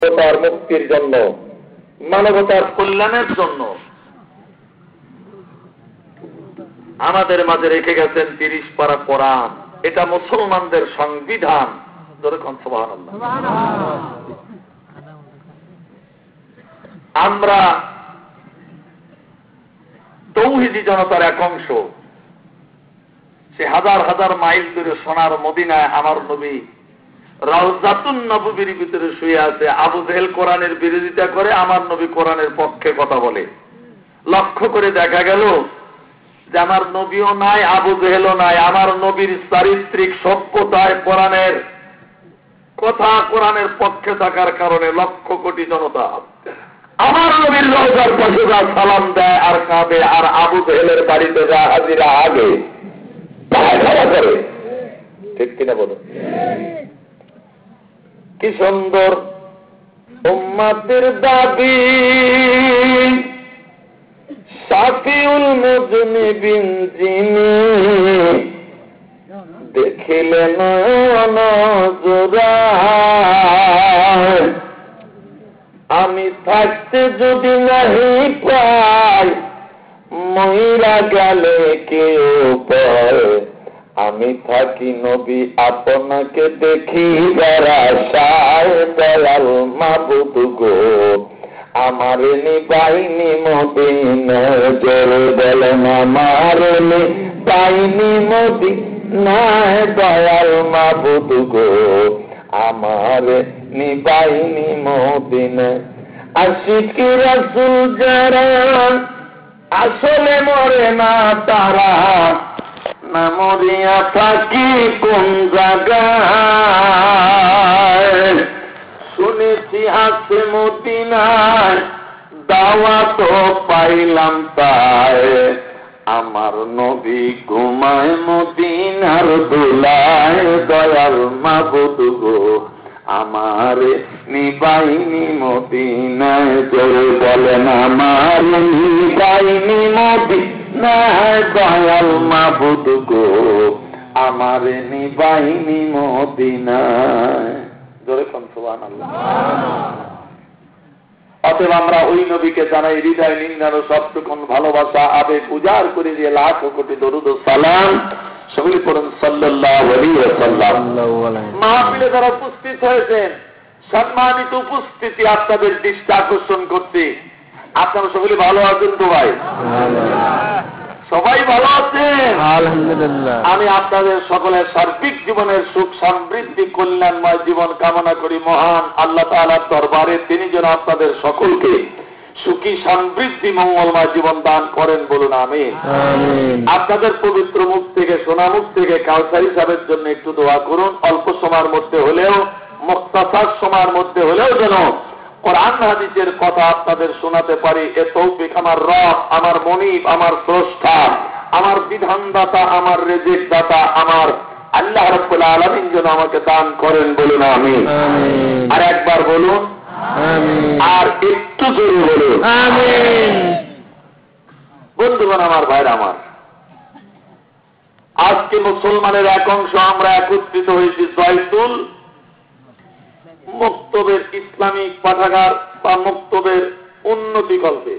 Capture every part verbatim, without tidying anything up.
মানবতার মুক্তির জন্য, মানবতার কল্যাণের জন্য আমাদের মাঝে রেখে গেছেন তিরিশ পারা কোরআন। এটা মুসলমানদের সংবিধান। সুবহানাল্লাহ। আমরা তৌহিদি জনতার এক অংশ, সে হাজার হাজার মাইল দূরে সোনার মদিনায় আমার নবী রাউজাতুন নববীর ভিতরে শুয়ে আছে। আবু জেহেল কোরআনের বিরোধিতা করে, আমার নবী কোরআনের পক্ষে কথা বলে। লক্ষ্য করে দেখা গেল যে আমার নবীও নাই, আবু জেহেলও নাই। আমার নবীর চারিত্রিক সভ্যতায় কোরআনের কথা, কোরআনের পক্ষে থাকার কারণে লক্ষ কোটি জনতা আমার নবীর রওজার পাশে যা সালাম দেয় আর কাঁদে, আর আবু জেহেলের বাড়িতে যা হাজিরা আগে করে। ঠিক কিনা বলো? কি সুন্দর উম্মতের দাবি, শাফিউল মুজনিবিন যিনি, দেখিলে নয়ন জোড়ায়, আমি থাকতে যদি নাহি পাই, মইরা গেলে কেউ পায়, আমি থাকি নবী আপনাকে দেখি আশায়, দয়াল মাবুদ গো আমার নিবাইনি মদিনায়, জোরে বলেন আমার নিবাইনি মদিনায়, দয়াল মাবুদ গো আমার নিবাইনি মদিনায়। আশিকি রাসূল যারা আসলে মরে না তারা, না মরিয়া থাকি কোন জায়গায়, শুনেছি আছে মদিনায় দাওয়াত পাইলাম তাই, আমার নবী ঘুমায় মদিনার দোলায়, দয়াল মাবুদ গো আমার নিবাইনি মদিনায়, জোরে বলেন আমার নিবাইনি মদিনায়, দয়াল মাবুদ গো আমার নিবাইনি মদিনায়, জোরে কোন সুবহানাল্লাহ। অতএব আমরা ওই নবীকে জানাই হৃদয় নিন্দানো সবটুকুন ভালোবাসা, আবেগ উজাড় করে দিয়ে লাখ কোটি দরুদ ও সালাম সকলে পড়ুন সাল্লাল্লাহু আলাইহি ওয়াসাল্লাম। মাহফিলে যারা উপস্থিত হয়েছেন, সম্মানিত উপস্থিতি, আপনাদের দৃষ্টি আকর্ষণ করতে, আপনারা সকলে ভালো আছেন তো ভাই? সবাই ভালো আছেন? আলহামদুলিল্লাহ। আমি আপনাদের সকলের সার্বিক জীবনের সুখ সমৃদ্ধি কল্যাণময় জীবন কামনা করি মহান আল্লাহ তাআলার দরবারে। তিনি যেন আপনাদের সকলকে সুখী সমৃদ্ধি মঙ্গলময় জীবন দান করেন, বলুন আমিন। আপনাদের পবিত্র মুখ থেকে, সোনা মুখ থেকে কাউসারী সাহেবের জন্য একটু দোয়া করুন। অল্প সময়ের মধ্যে হলেও, মুখতাসার সময়ের মধ্যে হলেও যেন কোরআন হাদিসের কথা আপনাদের শোনাতে পারি। এ তৌফিক আমার রব, আমার মনিব, আমার স্রষ্টা, আমার বিধানদাতা, আমার রিজিক দাতা, আমার আল্লাহ রাব্বুল আলামিন যেন আমাকে দান করেন, বলুন আমিন। আর একবার বলুন আমিন, আর একটু জোরে বলুন আমিন। বন্ধুগণ আমার, ভাইরা আমার, আজকে মুসলমানের এক অংশ আমরা একত্রিত হয়েছি জয়তুল মক্তবের ইসলামিক পাঠাগার বা মক্তবের উন্নতি কল্পে।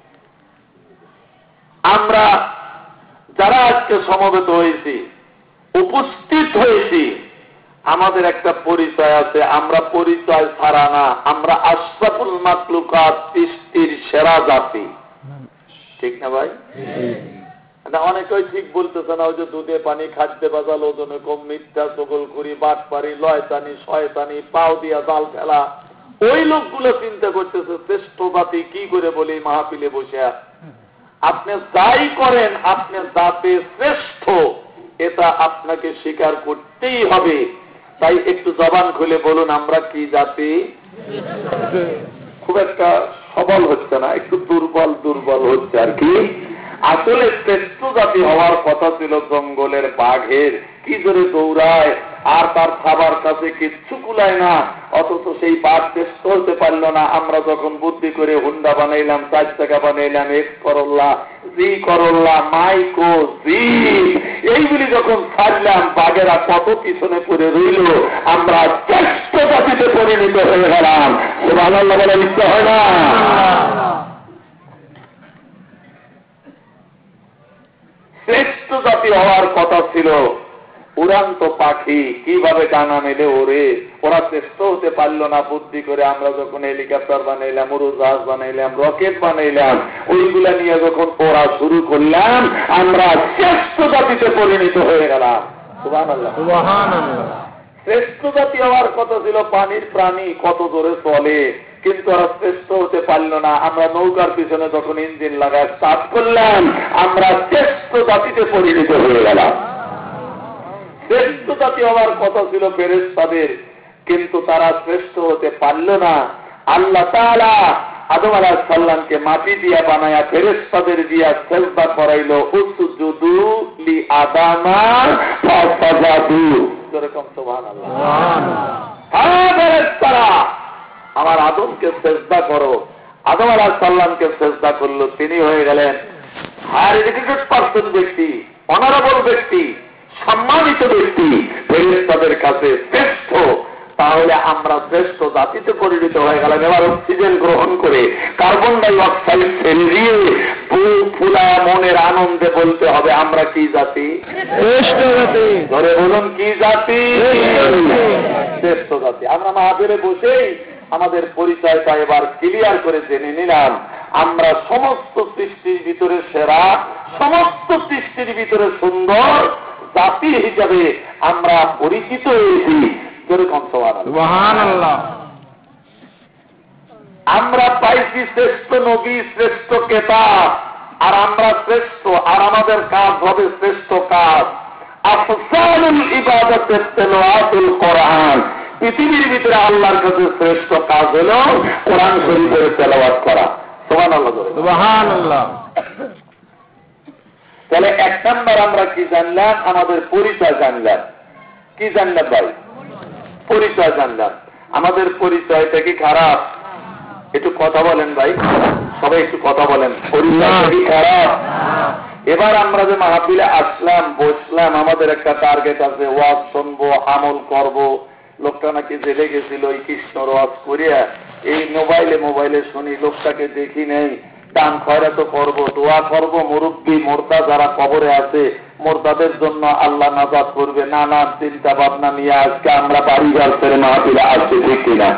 আমরা যারা আজকে সমবেত হয়েছি, উপস্থিত হয়েছি, আমাদের একটা পরিচয় আছে। আমরা পরিচয় ছাড়া না, আমরা আশরাফুল মাখলুকাত, সৃষ্টির সেরা জাতি। ঠিক না ভাই? অনেকেই ঠিক বলতেছে না, ওই যে দুধে পানি, খাদ্যে বাজাল, ওজনে কম, মিথ্যা, চগল করি, বাট পারি, লয়তানি, শয়তানি, পাও দিয়া জাল ফেলা, ওই লোকগুলো চিন্তা করতেছে শ্রেষ্ঠ জাতি কি করে বলি মাহফিলে বসে। আপনি যাই করেন, আপনি জাতে শ্রেষ্ঠ, এটা আপনাকে স্বীকার করতেই হবে। তাই একটু জবান খুলে বলুন আমরা কি জাতি। খুব একটা সবল হচ্ছে না, একটু দুর্বল দুর্বল হচ্ছে আর কি। আসলে শ্রেষ্ঠ জাতি হওয়ার কথা ছিল জঙ্গলের বাঘের, কি জোরে দৌড়ায়, আর তার খাবার কাছে কিচ্ছু কুলায় না, অথচ সেই বাদ শ্রেষ্ঠ হতে পারল না। আমরা যখন বুদ্ধি করে হুন্ডা বানাইলাম, চার চাকা বানাইলাম, এক্স করল্লা, জি করল্লা, মাইকো, জি, এইগুলি যখন ছাড়লাম, বাঘেরা কত পিছনে পড়ে রইল, আমরা শ্রেষ্ঠ জাতিতে পরিণত হয়ে গেলাম। সুবহানাল্লাহ বলার ইচ্ছা হয় না? শ্রেষ্ঠ জাতি হওয়ার কথা ছিল। উড়ান্ত পাখি কিভাবে ডানা মেলে ওরে, ওরা শ্রেষ্ঠ হতে পারল না। বুদ্ধি করে আমরা যখন হেলিকপ্টার বানাইলাম, উড়োজাহাজ বানাইলাম, রকেট বানাইলাম, ওইগুলা নিয়ে যখন ওরা শুরু করলাম, আমরা শ্রেষ্ঠ জাতিতে পরিণত হয়ে গেলাম। সুবহানাল্লাহ, সুবহানাল্লাহ। শ্রেষ্ঠ জাতি হওয়ার কথা ছিল পানির প্রাণী, কত জোরে চলে, কিন্তু ওরা শ্রেষ্ঠ হতে পারল না। আমরা নৌকার পিছনে যখন ইঞ্জিন লাগায় স্টার্ট করলাম, আমরা শ্রেষ্ঠ জাতিতে পরিণত হয়ে গেলাম। শ্রেষ্ঠ জাতি হওয়ার কথা ছিল ফেরেশতাদের, কিন্তু তারা শ্রেষ্ঠ হতে পারল না। আল্লাহ তাআলা আদম আলাইহিস সালামকে মাটি দিয়া বানায়া ফেরেশতাদের দিয়া সিজদা করাইল, উসজুদু লি আদামা ফাসাজাদু। যেরকম সুবহানাল্লাহ, সুবহানাল্লাহ। হ্যাঁ ফেরেশতারা, আমার আদমকে সিজদা করো। আদম আলাইহিস সালামকে সিজদা করলো, তিনি হয়ে গেলেন হাই এডুকেটেড পারসন ব্যক্তি, অনারেবল ব্যক্তি, সম্মানিত ব্যক্তি, ফেরেশতাদের কাছে শ্রেষ্ঠ। তাহলে আমরা শ্রেষ্ঠ জাতিতে পরিণত হয়ে গেলাম। এবার অক্সিজেন গ্রহণ করে কার্বন ডাই অক্সাইড ছেড়ে দিয়ে বুক ফুলা মনের আনন্দে বলতে হবে আমরা কি জাতি? শ্রেষ্ঠ জাতি। ধরে বলুন কি জাতি? শ্রেষ্ঠ জাতি। আমরা মাহফিলে বসেই আমাদের পরিচয়টা এবার ক্লিয়ার করে জেনে নিলাম। আমরা সমস্ত সৃষ্টির ভিতরে সেরা, সমস্ত সৃষ্টির ভিতরে সুন্দর জাতি হিসাবে আমরা পরিচিত হয়েছি। সুবহানাল্লাহ। আমরা পাইছি শ্রেষ্ঠ নবী, শ্রেষ্ঠ কিতাব, আর আমরা শ্রেষ্ঠ, আর আমাদের কাজ হবে শ্রেষ্ঠ কাজ। আফসালুল ইবাদাত তিলাওয়াতুল কোরআন। পৃথিবীর ভিতরে আল্লাহর কাছে শ্রেষ্ঠ কাজ হলো কোরআন শরীফের তেলাওয়াত করা। সুবহানাল্লাহ, সুবহানাল্লাহ। তাহলে এক নাম্বার আমরা কি জানলাম? আমাদের পরিচয় জানলাম। কি জানলাম ভাই? পরিচয় জানলাম। আমাদের পরিচয়টা কি খারাপ? একটু কথা বলেন ভাই, সবাই একটু কথা বলেন। পরিচয় কি খারাপ? এবার আমরা যে মাহফিলে আসলাম, বসলাম, আমাদের একটা টার্গেট আছে, ওয়াজ শুনবো, আমল করব। লোকটা নাকি জেলে গেছিল এই কৃষ্ণর ওয়াজ করিয়া, এই মোবাইলে মোবাইলে শুনি, লোকটাকে দেখি নেই। দান খয়রাত করব, দোয়া করব, মুরব্বী মোর্দা যারা কবরে আছে, মোর্দাদের জন্য আল্লাহ নাজাত করবে, নানা চিন্তা ভাবনা নিয়ে আজকে আমরা বাড়ি ঘর ছেড়ে মাহফিলে আসছি, ঠিক কিনা?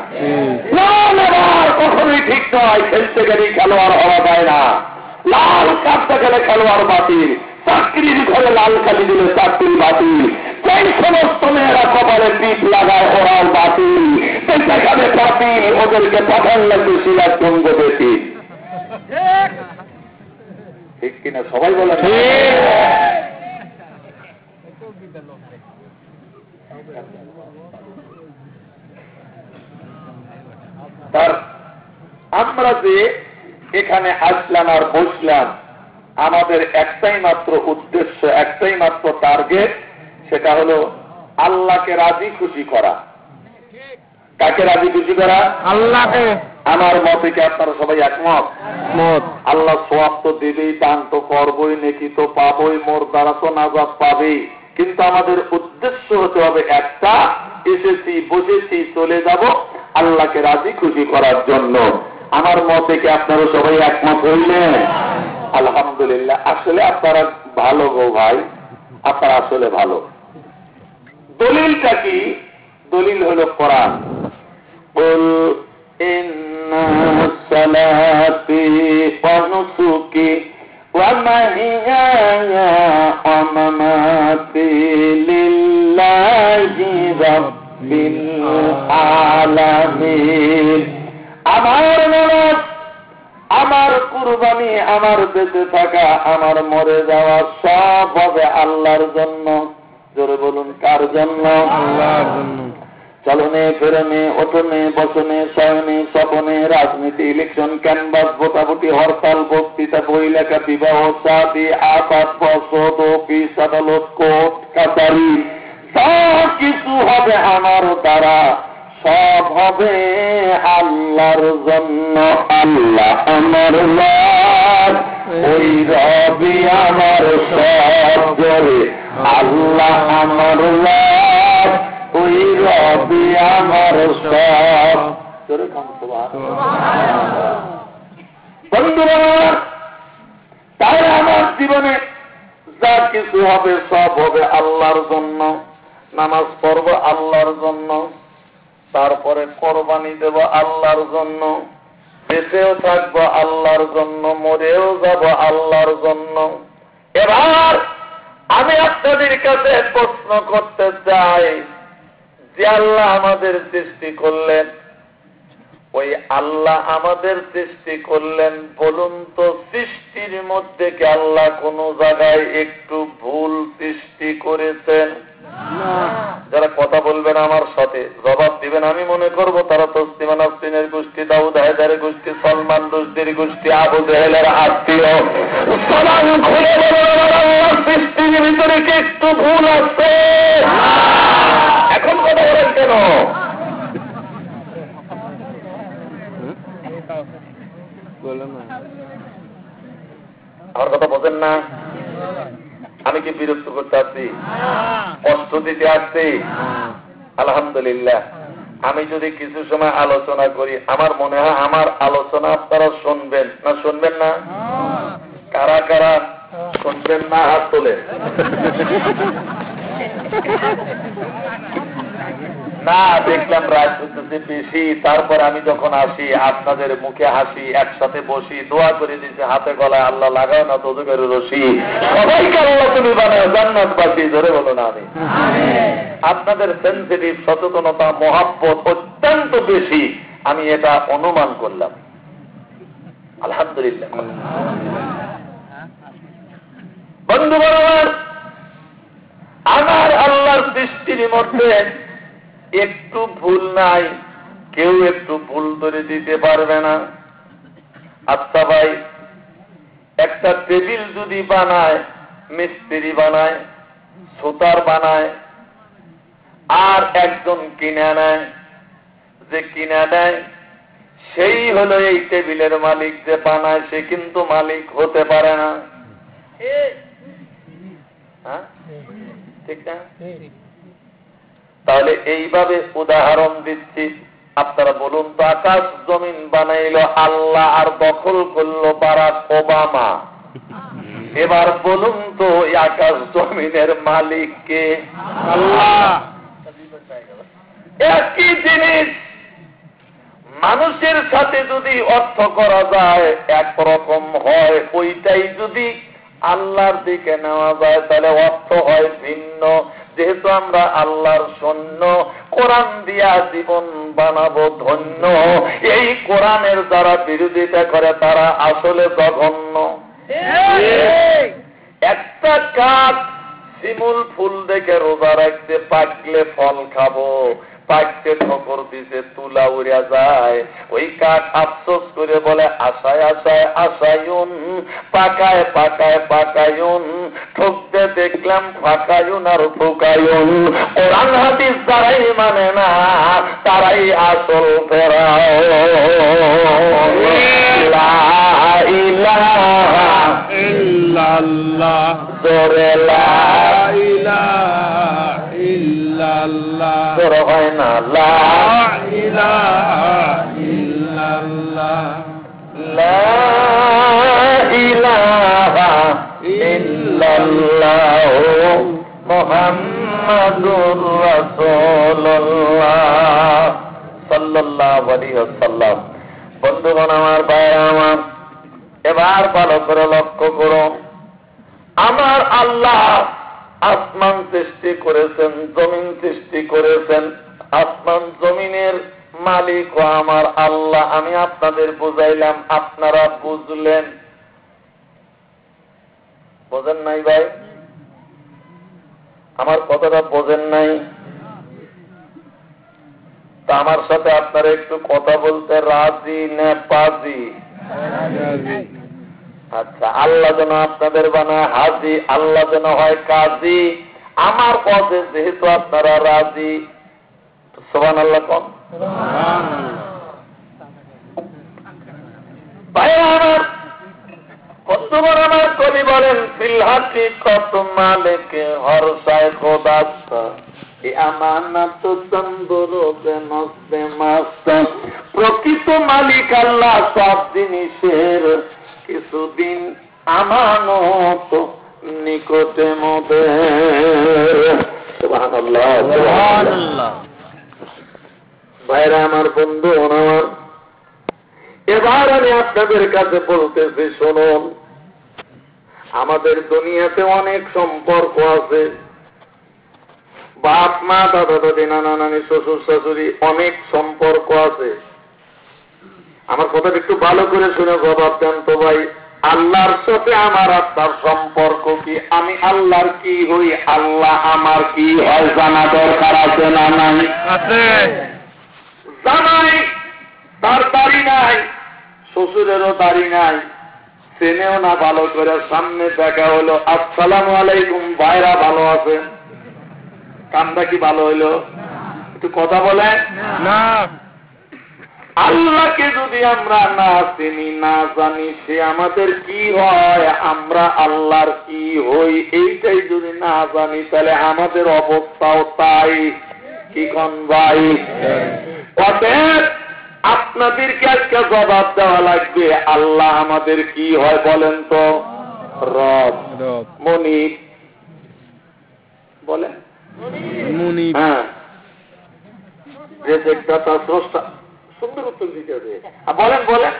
কখনোই ঠিক নয়। খেলতে গেলে খেলোয়াড় হওয়া যায় না। লাল কাপটা খেলে খেলোয়াড় বাতিল, চাকরির ঘরে লাল কালি দিলে চাকরি বাতিল। সেই সমস্ত মেয়েরা কপালে পিঠ লাগায় ওরাও বাতিল, সেখানে বাতিল, ওদেরকে পাঠান লাগবে শিলার জঙ্গ বেশি, ঠিক কিনা? সবাই বলে তার আমরা যে এখানে আসলাম আর বসলাম, আমাদের একটাই মাত্র উদ্দেশ্য, একটাই মাত্র টার্গেট, সেটা হলো আল্লাহকে রাজি খুশি করা। কাকে রাজি খুশি করা? আল্লাহকে। আমার মতে কি আপনারা সবাই একমত? আল্লাহ সওয়াব তো দেবেই, দান তো করবই, নেকি তো পাবই, মোর দ্বারা তো নাজাত পাবেই। কিন্তু আমাদের উদ্দেশ্য হতে হবে একটা, এসেছি, বসেছি, চলে যাব আল্লাহকে রাজি খুশি করার জন্য। আমার মতে কি আপনারা সবাই একমত হইলেন? আলহামদুলিল্লাহ। আসলে আপনারা ভালো গো ভাই, আপনারা আসলে ভালো। দলিলটা কি? দলিল হলো কোরআন। কুল ইন্না সালাতি ওয়া নুসুকি ওয়া মাহইয়ায়া ওয়া মামাতি লিল্লাহি রাব্বিল আলামিন। আমার নামাজ, আমার কুরবানি, আমার বেঁচে থাকা, আমার মরে যাওয়া সব হবে আল্লাহর জন্য। জোরে বলুন, কার জন্য? আল্লাহর জন্য। চলনে ফেরনে, ওঠনে বসনে, শয়নে স্বপনে, রাজনীতি, ইলেকশন, ক্যানভাস, ভোটাভুটি, হরতাল, বক্তৃতা, বই লেখা, বিবাহ, শাদী, আপাত, বসত, অফিস, আদালত, কোর্ট কাছারি, যা কিছু হবে আমার দ্বারা সব হবে আল্লাহর জন্য। আল্লাহ আমার রব, ওই রবি আমার সব করে। আল্লাহ আমার রব, ওই রবি আমার সব। বন্ধুরা, তাই আমার জীবনে যা কিছু হবে সব হবে আল্লাহর জন্য। নামাজ পড়ব আল্লাহর জন্য, তারপরে কোরবানি দেব আল্লাহর জন্য, বেঁচেও থাকবো আল্লাহর জন্য, মরেও যাব আল্লাহর জন্য। এবার আমি আপনাদের কাছে প্রশ্ন করতে চাই, যে আল্লাহ আমাদের সৃষ্টি করলেন, ওই আল্লাহ আমাদের সৃষ্টি করলেন, বলুন তো সৃষ্টির মধ্যে কি আল্লাহ কোন জায়গায় একটু ভুল সৃষ্টি করেছেন? যারা কথা বলবেন আমার সাথে জবাব দিবেন, আমি মনে করব তারা তসলিমা নাসরিনের গোষ্ঠী, দাউদ হায়দারের গোষ্ঠী, সলমান রুশদির গোষ্ঠী, আবু জেহেলের আত্মীয়। সালাম খুলে বলুন, আল্লাহর সৃষ্টির ভিতরে কি একটু ভুল আছে? এখন কথা বলেন কেন? আমার কথা বোঝেন না? আমি কি বিরক্ত করতে আসছি? কষ্ট দিতে আসছি? আলহামদুলিল্লাহ। আমি যদি কিছু সময় আলোচনা করি, আমার মনে হয় আমার আলোচনা আপনারা শুনবেন না শুনবেন না? কারা কারা শুনবেন না হাত তোলে। না, দেখলাম রাত হচ্ছে বেশি, তারপর আমি যখন আসি আপনাদের মুখে হাসি, একসাথে বসি, দোয়া করে দিচ্ছি হাতে গলায়, আল্লাহ লাগাও না তোদের রশি, সবাইকে আল্লাহ তুমি বানাও জান্নাতবাসী। ধরে বলো না আমি। আপনাদের সেন্সিটিভ সচেতনতা মহাব্বত অত্যন্ত বেশি, আমি এটা অনুমান করলাম। আলহামদুলিল্লাহ। বন্ধু বরাবর, আমার আল্লাহর সৃষ্টির মধ্যে একটু ভুল নাই, কেউ একটু ভুল ধরে দিতে পারবে না। আচ্ছা ভাই, একটা টেবিল যদি বানায়, মিস্ত্রি বানায়, সুতার বানায়, আর একজন কিনে নেয়, যে কিনে নেয় সেই হলো এই টেবিলের মালিক, যে বানায় সে কিন্তু মালিক হতে পারে না। হ্যাঁ, ঠিক না? তাহলে এইভাবে উদাহরণ দিচ্ছি, আপনারা বলুন তো, আকাশ জমিন বানাইলো আল্লাহ আর দখল করলো বারাক ওবামা। এবার বলুন তো এই আকাশ জমিনের মালিক কে? আল্লাহ। একই জিনিস মানুষের সাথে যদি অর্থ করা যায় একরকম হয়, ওইটাই যদি আল্লাহর দিকে নেওয়া যায় তাহলে অর্থ হয় ভিন্ন। যেহেতু আমরা আল্লাহর সৈন্য, কোরআন দিয়া জীবন বানাবো ধন্য, এই কোরআনের যারা বিরোধিতা করে তারা আসলে জঘন্য। একটা কাঠ শিমুল ফুল দেখে রোজা রাখতে, পাকলে ফল খাবো, পাকতে ঠোকর দিতে তুলা উড়িয়া যায়। ওই কাঠ আফসোস করে বলে আশায় আশায় আশায়ুন, পাকায় পাকায় পাকায়ুন, ঠকতে দেখলাম ফাঁকায়ুন আর ফোকায়ুন। কোরআন হাদিস যারাই মানে না তারাই আসল ফেরাও। লা ইলাহা ইল্লাল্লাহ, জোরে লা ইলাহা ইল্লাল্লাহ, জোরে হয় না লা ইলাহা ইল্লাল্লাহ, লা ইলাহা ইল্লাল্লাহ মুহাম্মাদুর রাসূলুল্লাহ সাল্লাল্লাহু আলাইহি ওয়াসাল্লাম। বন্ধুগণ আমার, ভাইরা আমার, এবার ভালো করে লক্ষ্য করুন, আমার আল্লাহ আসমান সৃষ্টি করেছেন, জমিন সৃষ্টি করেছেন। আসমান জমিনের মালিক ও আমার আল্লাহ। আমি আপনাদের বুঝাইলাম, আপনারা বুঝলেন? বোঝেন নাই ভাই? আমার কথাটা বোঝেন নাই? তা আমার সাথে আপনারা একটু কথা বলতে রাজি না পাজি? আচ্ছা, আল্লাহ যেন আপনাদের বানায় হাজি, আল্লাহ যেন হয় কাজী, আমার পথে যেহেতু আপনারা রাজি, সুবহানাল্লাহ কোন ভাই আমার বন্ধুগণ আমার কবি বলেন ফিলহাকি কত মালিকে হর সায় খোদাস্তা আমানত চন্দ্রকে নস্তে মাস্ত প্রকৃত মালিক আল্লাহ সব জিনিসের কিছুদিন আমানত নিকটে মোদের। সুবহানাল্লাহ সুবহানাল্লাহ। ভাইরা আমার, বন্ধু আমার, এবার আমি আপনাদের কাছে বলতেছি শুনুন, আমাদের দুনিয়াতে অনেক সম্পর্ক আছে, বাপ মা দাদা দাদি নানা নানি শ্বশুর শাশুড়ি অনেক সম্পর্ক আছে। আমার কথাটা একটু ভালো করে শুনে জবাব দেন তো ভাই, আল্লাহর সাথে আমার আপনার সম্পর্ক কি? আমি আল্লাহর কি হই, আল্লাহ আমার কি হয় জানা দরকার আছে না নাই? আছে। জানাই তার দাড়ি নাই, শ্বশুরেরও দাড়ি নাই, চেনেও না ভালো করে, সামনে দেখা হলো আসসালামু আলাইকুম, ভাইরা ভালো আছে, কামটা কি ভালো হইলো? একটু কথা বলেন না। আল্লাহকে যদি আমরা না চিনি না জানি সে আমাদের কি হয়, আমরা আল্লাহর কি হই, এইটাই যদি না জানি তাহলে আমাদের অবস্থাও তাই। কি কোন ভাই? অতএব আপনাদেরকে আজকে জবাব দেওয়া লাগবে, আল্লাহ আমাদের কি হয় বলেন তো? রব, মনিব বলেন, মনিব, হ্যাঁ, রেজেক্টদাতা, স্রষ্টা। সুন্দর উত্তর দিতে হবে। বলেন বলেন,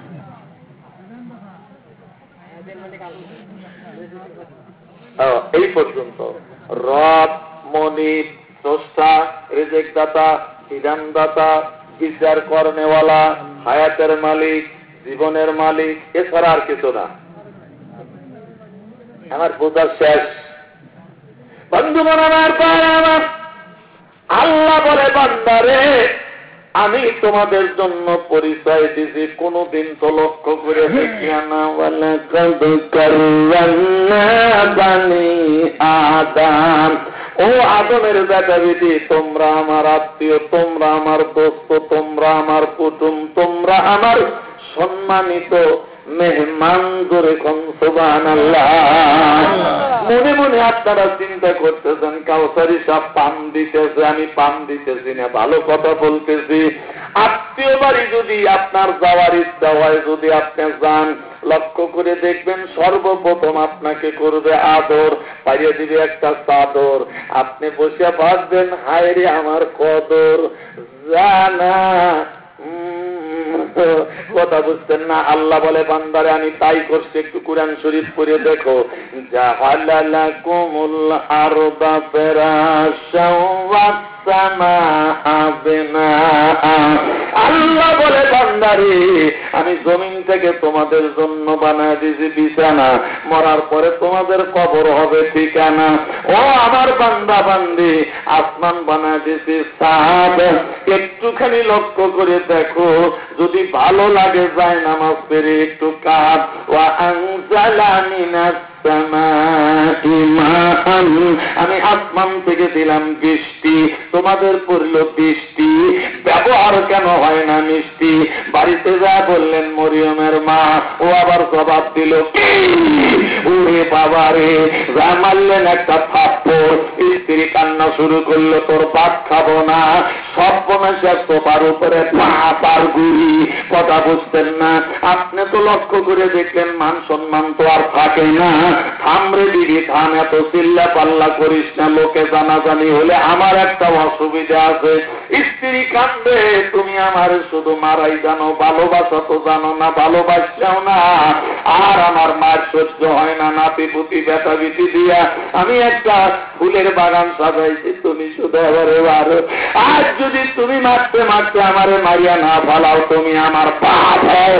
এই পর্যন্ত রব, মনিব, স্রষ্টা, রেজেক্টদাতা, বিধানদাতা, বিচার করনেওয়ালা, হায়াতের মালিক, জীবনের মালিক, এছাড়া আর কিছু না। আমার বোঝার শেষ। বন্ধুগণ আমার, আমার আল্লাহ বলে বান্দারে আমি তোমাদের জন্য পরিচয় দিছি, কোনদিন তো লক্ষ্য করে দেখিয়া না বলে বানি আদম, ও আদমের বেটা বেটি, তোমরা আমার আত্মীয়, তোমরা আমার দোস্ত, তোমরা আমার কুটুম, তোমরা আমার সম্মানিত মেহমান। জোরে কোন সুবহানাল্লাহ। মনে মনে আপনারা চিন্তা করতেছেন কাউসারি সাহেব পান দিতেছে, আমি পান দিতেছি না, ভালো কথা বলতেছি। আত্মীয় বাড়ি যদি আপনার যাওয়ার ইচ্ছা হয়, যদি আপনি যান, লক্ষ্য করে দেখবেন সর্বপ্রথম আপনাকে করবে আদর, পাইয়ে দিবে একটা চাদর, আপনি বসে ভাববেন হায় রে আমার কদর জানা। কথা বুঝতেন না? আল্লাহ বলে বান্দারে আমি তাই করছি, একটু কুরআন শরীফ পড়ে দেখো। জাআলাকুমুল আরদা ফিরাশাও ওয়াস সামাআ বিনাআ। আল্লাহ বলে বান্দারে আমি জমিন থেকে তোমাদের জন্য বানায় দিয়েছি বিছানা, মরার পরে তোমাদের কবর হবে ঠিকানা। ও আমার বান্দা বান্দি, আসমান বানায় দিয়েছি ছাদ, একটুখানি লক্ষ্য করে দেখো, যদি ভালো লাগে যায় নামাজ পড়ে একটু কাঁদ। ওয়া আনজালা মিনাস সামাই মাআন, আমি আসমান থেকে দিলাম বৃষ্টি, তোমাদের পড়ল বৃষ্টি, ব্যবহার কেন হয় না মিষ্টি? বাড়িতে যা বললেন মরিয়মের মা, ও আবার জবাব দিল কি? ওরে বাবা রে, যা মারলেন একটা থাপ্পড়, স্ত্রী কান্না শুরু করলো তোর ভাত খাবো না, সব বনেছে সোফার উপরে পার গুড়ি। কথা বুঝতেন না? আপনি তো লক্ষ্য করে দেখলেন মান সম্মান তো আর থাকে না। থামরে দিদি থাম, এত চিল্লা পাল্লা করিস না, লোকে জানাজানি হলে আমার একটা অসুবিধা আছে। স্ত্রী কান্দে, তুমি আমার শুধু মারাই জানো, ভালোবাসা তো জানো না, ভালোবাসছাও না। আর আমার মার সহ্য হয় না, নাতি পুতি বেটা বিটি দিয়া আমি একটা ফুলের বাগান সাজাইছি, তুমি শুধু এবারে বারো। আজ যদি তুমি মারতে মারতে আমারে মারিয়া না ফালাও, তুমি আমার পাপ হও।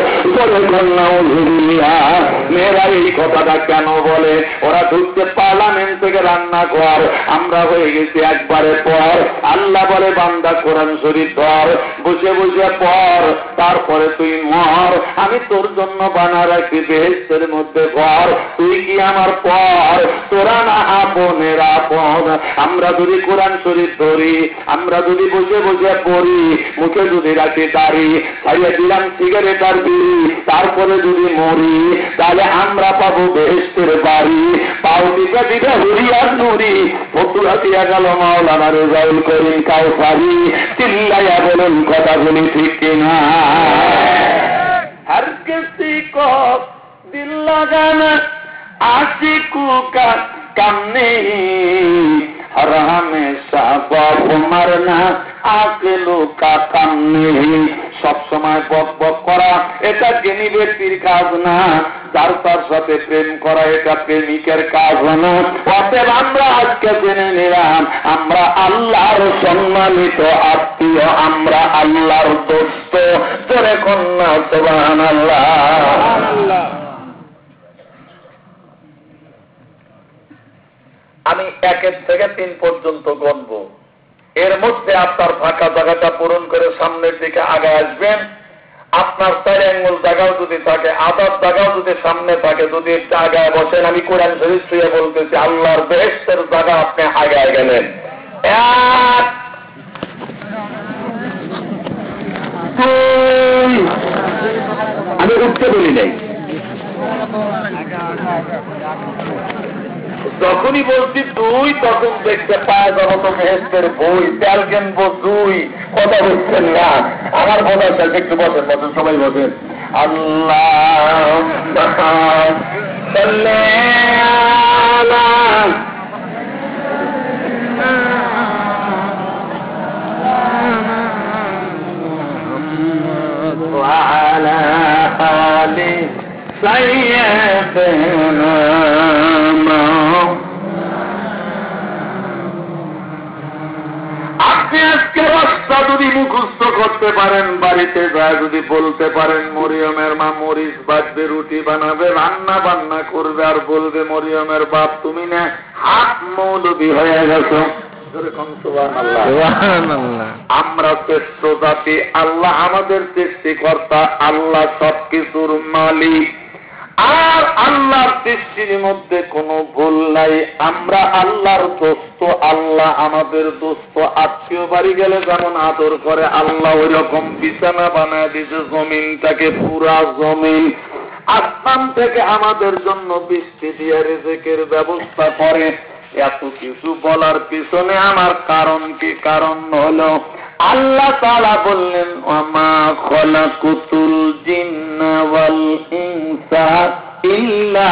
মেয়েরা এই কথাটা কেন বলে? ওরা ঢুকতে পার্লামেন্ট থেকে রান্না কর, আমরা হয়ে গেছি একবারে পর। আল্লাহ বলে বান্দা কোরআন শরীফ ধর, বসে বসে পর, তারপরে তুই মর, আমি তোর জন্য বানা রাখি বেহেশতের মধ্যে ঘর। তুই কি আমার পর? তোরা না আপনের আপন, নিরাপদ। আমরা যদি কোরআন শরীফ ধরি, আমরা যদি বসে বসে পড়ি, মুখে যদি রাখি দাড়ি, ছাড়িয়ে দিলাম সিগারেট আর বিড়ি, তারপরে যদি মরি, তাহলে আমরা পাবো বেহেশতের বাড়ি। পাও দিতে দিতে হুরিয়ার নুরি, ফতুয়া দিয়া গেল মাওলানা রেজাউল করিম কাউসারি। চিল্লাইয়া বলুন কথাগুলি ঠিক কিনা? हर किसी को दिल लगाना आशिकू का कम नहीं, हर हमेशा बक मारना आकिलू का कम नहीं। सब समय बक बक करा এটা জ্ঞানী ব্যক্তির কাজ না, যার তার সাথে প্রেম করা এটা প্রেমিকের কাজ না। অতএব আমরা আজকে জেনে নিলাম আমরা আল্লাহর সম্মানিত আত্মীয়, আমরা আল্লাহর দোস্ত। জোরে কন্যা সুবহানাল্লাহ। আমি একের থেকে তিন পর্যন্ত গণব, এর মধ্যে আপনার ফাঁকা জায়গাটা পূরণ করে সামনের দিকে আগে আসবেন। আপনার চার আঙ্গুল জায়গাও যদি থাকে, আদার জায়গাও যদি সামনে থাকে, যদি একটা আগায় বসেন, আমি কোরআন শরীফ ছুঁয়ে বলতেছি আল্লাহর বেহেশতের জায়গা আপনি আগায় গেলেন। এক, দুই, আমি উঠতে বলি নাই, যখনই বলছি দুই তখন দেখতে পাওয়া যাবো তো বেহেশতের বই, তেল কেনবো দুই, কথা বলছেন না। আমার কথা চাইছে একটু বসেন, বসেন সবাই বসেন। আল্লাহ وعلى آل سيدنا আপনি আজকে রাস্তা যদি মুখস্থ করতে পারেন, বাড়িতে যায় যদি বলতে পারেন মরিয়মের মা মরিচ বাজবে, রুটি বানাবে, রান্না বান্না করবে, আর বলবে মরিয়মের বাপ তুমি না হাত মৌলবী হয়ে গেছো। আমরা শ্রেষ্ঠ জাতি, আল্লাহ আমাদের সৃষ্টিকর্তা, আল্লাহ সবকিছুর মালিক, আর আল্লাহর সৃষ্টির মধ্যে কোনো ভুল নাই। আমরা আল্লাহর দোস্ত, আল্লাহ আমাদের দোস্ত। আত্মীয় বাড়ি গেলে যেমন আদর করে আল্লাহ ওই রকম বিছানা বানায় দিয়েছে জমিনটাকে, পুরা জমিন। আসমান থেকে আমাদের জন্য বৃষ্টি দিয়ে রিজিকের ব্যবস্থা করে। এত কিছু বলার পিছনে আমার কারণ কি? কারণ হলো আল্লাহ তাআলা বললেন ওয়ামা খালাকুতুল জিন্না ওয়াল ইনসা ইল্লা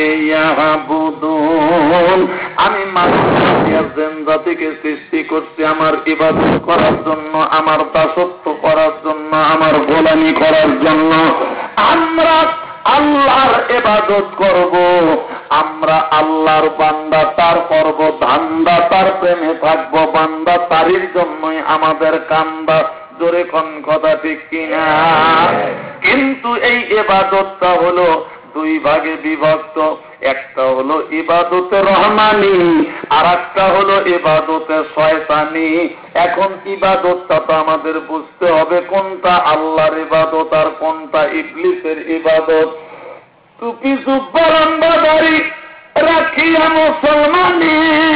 লিয়াবুদুন। আমি মানুষ জাতিকে সৃষ্টি করছি আমার ইবাদত করার জন্য, আমার দাসত্ব করার জন্য, আমার গোলামি করার জন্য। আমরা আল্লাহর ইবাদত করব, আমরা আল্লাহর বান্দা, তার করব ধান্দা, তার প্রেমে থাকবো বান্দা, তারির জন্যই আমাদের কান্দা। জোরে কোন কথা ঠিক কিনা? কিন্তু এই ইবাদতটা হলো দুই ভাগে বিভক্ত। একটা হলো ইবাদতে রহমানি, আর একটা হলো ইবাদতে শয়তানি। এখন ইবাদতটা তো আমাদের বুঝতে হবে কোনটা আল্লাহর ইবাদত আর কোনটা ইবলিসের ইবাদত। টুপি জুব্বা লম্বা দাড়ি রাখিয়া মুসলমানি,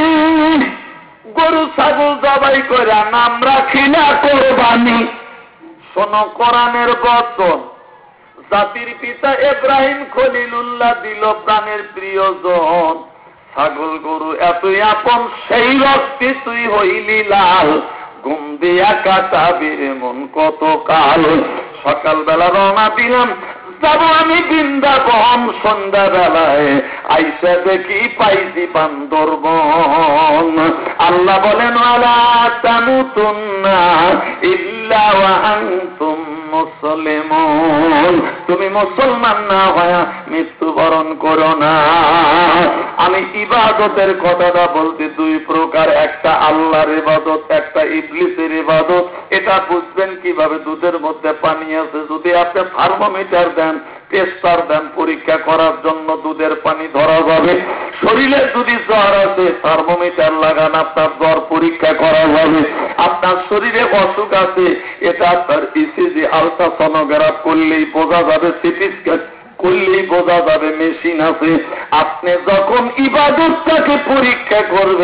গরু ছাগল জবাই করে নাম রাখি না কোরবানি। শোনো কোরআনের বচন, জাতির পিতা ইব্রাহিম খলিলুল্লাহ দিল প্রাণের প্রিয়জন। ছাগল গরু এতই আপন, সেই রক্তে তুই হইলি লাল। ঘুম দিয়া কাটাবি মন কত কাল। সকালবেলা রওনা দিলাম, যাব আমি বৃন্দাবন। সন্ধ্যা বেলায় আইসা দেখি পাইছি বান্দরবন। আল্লাহ বলেন ওয়ালা তামুতুন্না ইল্লা ওয়া আনতুম মুসলিমুন। তুমি মুসলমান না হয়ে মৃত্যুবরণ করো না। আমি ইবাদতের কথাটা বলতে দুই প্রকার, একটা আল্লাহর ইবাদত, একটা ইবলিসের ইবাদত। এটা বুঝবেন কিভাবে? দুধের মধ্যে পানি আছে, যদি আপনি থার্মোমিটার দেন, টেস্টার দেন, পরীক্ষা করার জন্য দুধের পানি ধরা যাবে। শরীরে যদি জ্বর আছে, থার্মোমিটার লাগান, আপনার জ্বর পরীক্ষা করা যাবে। আপনার শরীরে অসুখ আছে, এটা আপনার ইসিজি আলট্রাসোনোগ্রাফ করলেই বোঝা যাবে, সিটি স্ক্যান করলেই বোঝা যাবে, মেশিন আছে। আপনি যখন ইবাদতটাকে পরীক্ষা করবেন,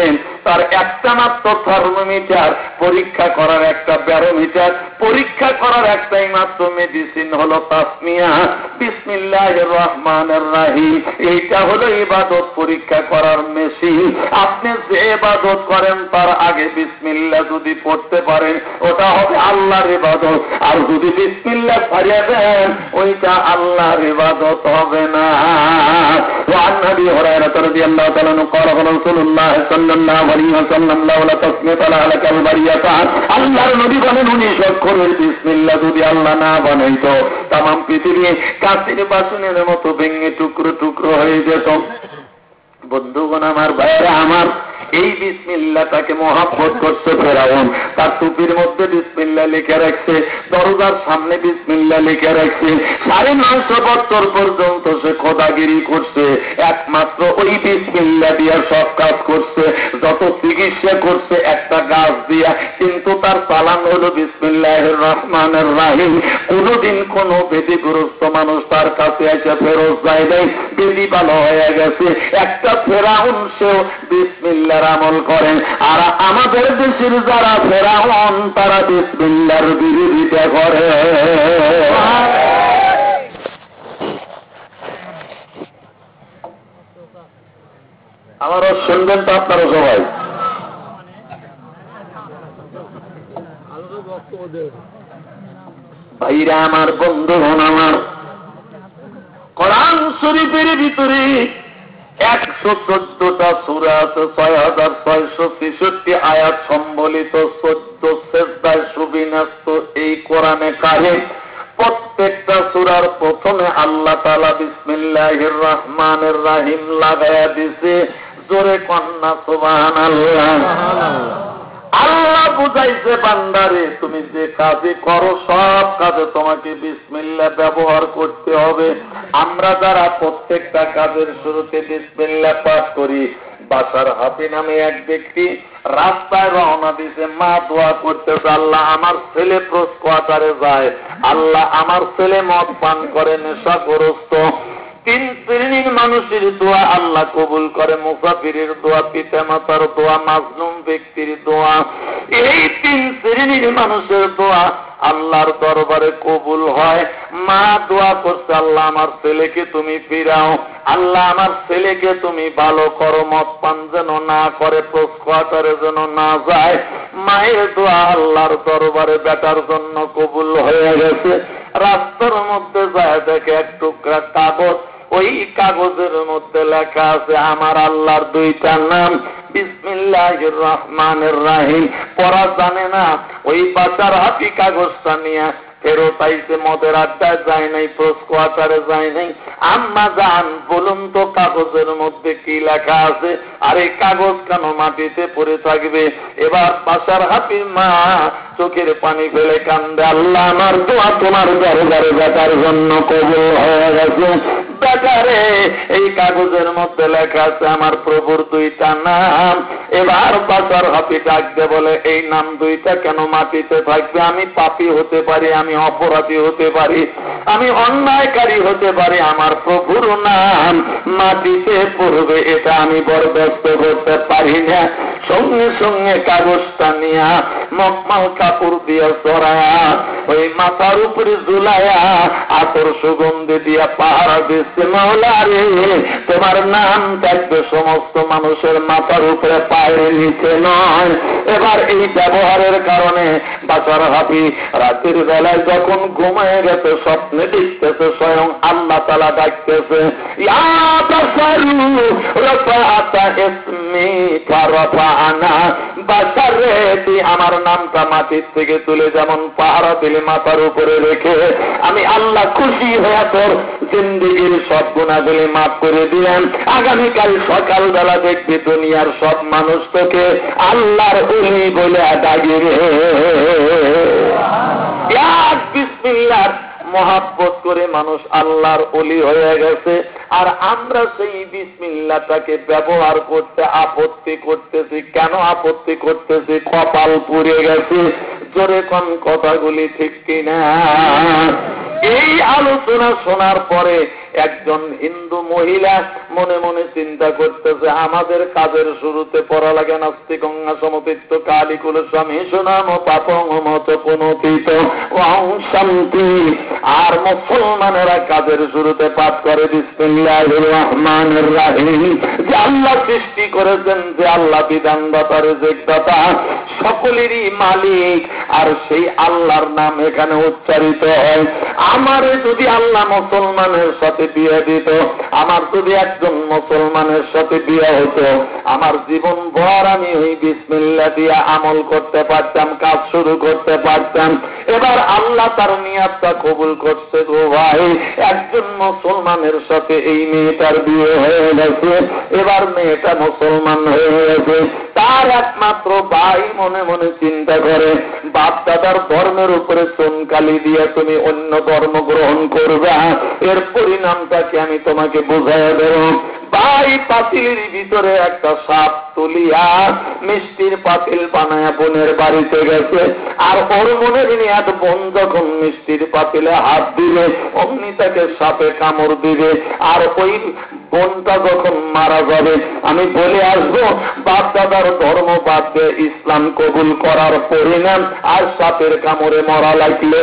তার একটা মাত্র থার্মোমিটার, পরীক্ষা করার একটা ব্যারোমিটার, পরীক্ষা করার একটাই মাত্র মেডিসিন হলো তাসমিয়া, বিসমিল্লাহির রহমানির রহিম। এইটা হলো ইবাদত পরীক্ষা করার মেশিন। আপনি যে ইবাদত করেন তার আগে বিসমিল্লাহ যদি পড়তে পারেন ওটা হবে আল্লাহর ইবাদত, আর যদি বিসমিল্লাহ ছাড়িয়ে দেন ওইটা আল্লাহর ইবাদত হবে না। وعن ابي هريره رضي الله تعالى عنه قال قال رسول الله صلى الله عليه وسلم لولا تسميه لهلك البريه। আল্লাহর নবী বলেন উনিশ অক্ষরের বিসমিল্লাহ যদি আল্লাহ না বানাইতো তামাম পৃথিবী কাচের বাসনের মতো ভেঙে টুকরো টুকরো হয়ে যেত। বন্ধুগণ আমার, ভাইরা আমার, এই বিসমিল্লাহটাকে মহব্বত করছে ফেরাউন। তার টুপির মধ্যে বিসমিল্লাহ লিখে রাখছে, দরজার সামনে বিসমিল্লাহ লিখে রাখছে। সাড়ে নয়শো বছর পর্যন্ত সে খোদাগিরি করছে, একমাত্র ওই বিসমিল্লাহ দিয়া সব কাজ করছে, যত চিকিৎসা করছে একটা গাছ দিয়া, কিন্তু তার চালান হলো বিসমিল্লাহির রহমানির রহিম। কোনদিন কোন বেদিগ্রস্ত মানুষ তার কাছে এসে ফেরত যায় নাই, বেদি ভালো হয়ে গেছে। একটা ফেরাউন সেও বিসমিল্লাহ আমল করেন, আর আমাদের দেশের যারা ফেরাউন তারা বিসমিল্লাহর বিরোধিতা করে। আমারও শুনবেন তো আপনারা সবাই। ভাইরা আমার, বন্ধুগণ আমার, কোরআন শরীফের ভিতরে একশো চোদ্দটা সূরা আছে, ছয় হাজার ছয়শো ছেষট্টি আয়াত সম্বলিত চোদ্দ সেজদায় সুবিন্যস্ত এই কোরআনে কারিম। প্রত্যেকটা সূরার প্রথমে আল্লাহ তাআলা বিসমিল্লাহির রহমানির রহিম লাগায়া দিছে। জোরে কন্যা সুবহানাল্লাহ। আল্লাহ বুঝাইছে বান্দারে, তুমি যে কাজে করো সব কাজে তোমাকে বিসমিল্লাহ ব্যবহার করতে হবে। আমরা যারা প্রত্যেকটা কাজের শুরুতে বিসমিল্লাহ পাঠ করি, বাশার হাফি নামে এক ব্যক্তি রাস্তায় রওনা দিছে, মা দোয়া করতেছে, আল্লাহ আমার ছেলে প্রস্কোয়াটারে যায়, আল্লাহ আমার ছেলে মদ পান করে নেশাগ্রস্ত। তিন শ্রেণীর মানুষের দোয়া আল্লাহ কবুল করে, মুসাফিরের দোয়া, পিতা মাতার দোয়া, মাজলুম ব্যক্তির দোয়া। এই তিন শ্রেণীর মানুষের দোয়া আল্লাহর দরবারে কবুল হয়। মা দোয়া করছে, আল্লাহ আমার ছেলেকে তুমি ফিরাও, আল্লাহ আমার ছেলেকে তুমি ভালো করো, মদ পান যেন না করে, প্রস্কোয়াটারে যেন না যায়। মায়ের দোয়া আল্লাহর দরবারে বেটার জন্য কবুল হয়ে গেছে। রাস্তার মধ্যে যায় দেখে এক টুকরা কাগজ, ওই কাগজের মধ্যে লেখা আছে আমার আল্লাহর দুইটা নাম, বিসমিল্লাহির রহমানির রহিম। পড়া জানে না, ওই বাচ্চার হাতি কাগজটা নিয়ে ফেরত আইছে, মদের আড্ডায় যায় নাই, প্রস্কোয়াটারে যায় নাই। আম্মা জান বলুন তো কাগজের মধ্যে কি লেখা আছে, আর এই কাগজ কেন মাটিতে পড়ে থাকবে? এবার বাচ্চার হাতির মা চোখের পানি ফেলে কান্দে, আল্লাহ আমার দোয়া তোমার দরবারে বেটার জন্য কবুল হয়ে গেছে। বেটারে, এই কাগজের মধ্যে লেখা আছে আমার প্রভুর দুইটা নাম। এবার বাচ্চার হাতি ডাকতে বলে, এই নাম দুইটা কেন মাটিতে থাকবে? আমি পাপী হতে পারি, আমি অপরাধী হতে পারি, আমি অন্যায়কারী হতে পারি, আমার প্রভুর নাম মাটিতে পড়বে এটা আমি বরদাস্ত করতে পারি না। সঙ্গে সঙ্গে কাগজটা নিয়া মকমাল কাপড় দিয়া চড়ায়া ওই মাথার উপরে ঝুলায়া আতর সুগন্ধি দিয়া পাহারা দিচ্ছে, মাওলা রে তোমার নাম থাকবে সমস্ত মানুষের মাথার উপরে, পায়ের নিচে নয়। এবার এই ব্যবহারের কারণে বাচ্চার হাতি রাতের বেলায় যখন ঘুমায় গেছে স্বপ্নে দেখতেছে স্বয়ং আল্লাহ তাআলা ডাকতেছে, ইয়া বাশারু রাফাআতা ইসমি ফারাফানা। বাশার রে, তুই আমার নামটা মাটির থেকে তুলে যেমন পাহারা দিলে মাথার উপরে রেখে, আমি আল্লাহ খুশি হয়ে তোর জিন্দেগির সব গুনাহগুলি মাফ করে দিলাম। আগামীকাল সকালবেলা দেখবি দুনিয়ার সব মানুষ তোকে আল্লাহর ওলি বলে ডাকে রে। বিসমিল্লাহ মহাব্বত করে মানুষ আল্লাহর ওলি হয়ে গেছে, আর আমরা সেই বিসমিল্লাহটাকে ব্যবহার করতে আপত্তি করতেছি। কেন আপত্তি করতেছি? কপাল পুড়ে গেছে। জোরে কোন কথাগুলি ঠিক কিনা? এই আলোচনা শোনার পরে একজন হিন্দু মহিলা মনে মনে চিন্তা করতেছে, আমাদের কাজের শুরুতে পড়া লাগে নাস্তি গঙ্গা সমপিত্ত কালিকুল স্বামী সুনাম পাপং মত পুনতিত ওয়াং শান্তি। আর মুসলমানেরা কাজের শুরুতে পাঠ করে বিসমিল্লাহির রহমানির রহিম, যে আল্লাহ সৃষ্টি করেছেন, যে আল্লাহ বিধানদাতা রিজিকদাতা সকলেরই মালিক, আর সেই আল্লাহর নাম এখানে উচ্চারিত হয়। আমারে যদি আল্লাহ মুসলমানের সাথে বিয়ে দিত, আমার যদি একজন মুসলমানের সাথে বিয়ে হতো, আমার জীবন ভর আমি ওই বিসমিল্লাহ দিয়া আমল করতে পারতাম, কাজ শুরু করতে পারতাম। এবার আল্লাহ তার নিয়াতটা কবুল করছে গো ভাই, একজন মুসলমানের সাথে এই মেয়েটার বিয়ে হয়ে গেছে। এবার মেয়েটা মুসলমান হয়ে গেছে, তার একমাত্র ভাই মনে মনে চিন্তা করে, বাপ দাদার ধর্মের উপরে চুনকালি দিয়ে তুমি অন্য ধর্ম গ্রহণ করবে, এর পরিণামটাকে আমি তোমাকে বোঝাই দেব। ভাই পাতিলের ভিতরে একটা সাপ তুলিয়া মিষ্টির পাতিল বানায়া বোনের বাড়িতে গেছে, আর ওর মনের নিয়াত বোন যখন মিষ্টির পাতিলে হাত দিবে অমনি তাকে সাপে কামড় দিবে, আর ওই বোনটা যখন মারা যাবে আমি বলে আসবো বাপ দাদার ধর্ম বাদ দিয়ে ইসলাম কবুল করার পরিণাম আর সাপের কামড়ে মরা লাগলো।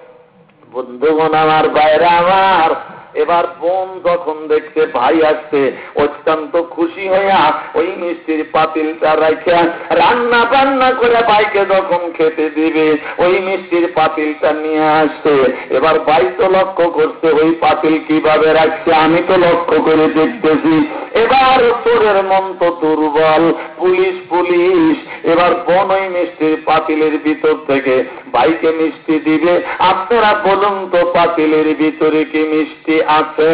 বন্ধুগণ আমার, বাইরে আমার, এবার বোন যখন দেখতে ভাই আসছে অত্যন্ত খুশি হইয়া ওই মিষ্টির পাতিলটা রাখিয়া রান্না বান্না করে ভাইকে যখন খেতে দিবে ওই মিষ্টির পাতিলটা নিয়ে আসছে। এবার ভাই তো লক্ষ্য করছে ওই পাতিল কিভাবে রাখছে, আমি তো লক্ষ্য করে দেখতেছি। এবার চোরের মন তো দুর্বল, পুলিশ পুলিশ। এবার বোন ওই মিষ্টির পাতিলের ভিতর থেকে ভাইকে মিষ্টি দিবে। আপনারা বলুন তো পাতিলের ভিতরে কি মিষ্টি আছে?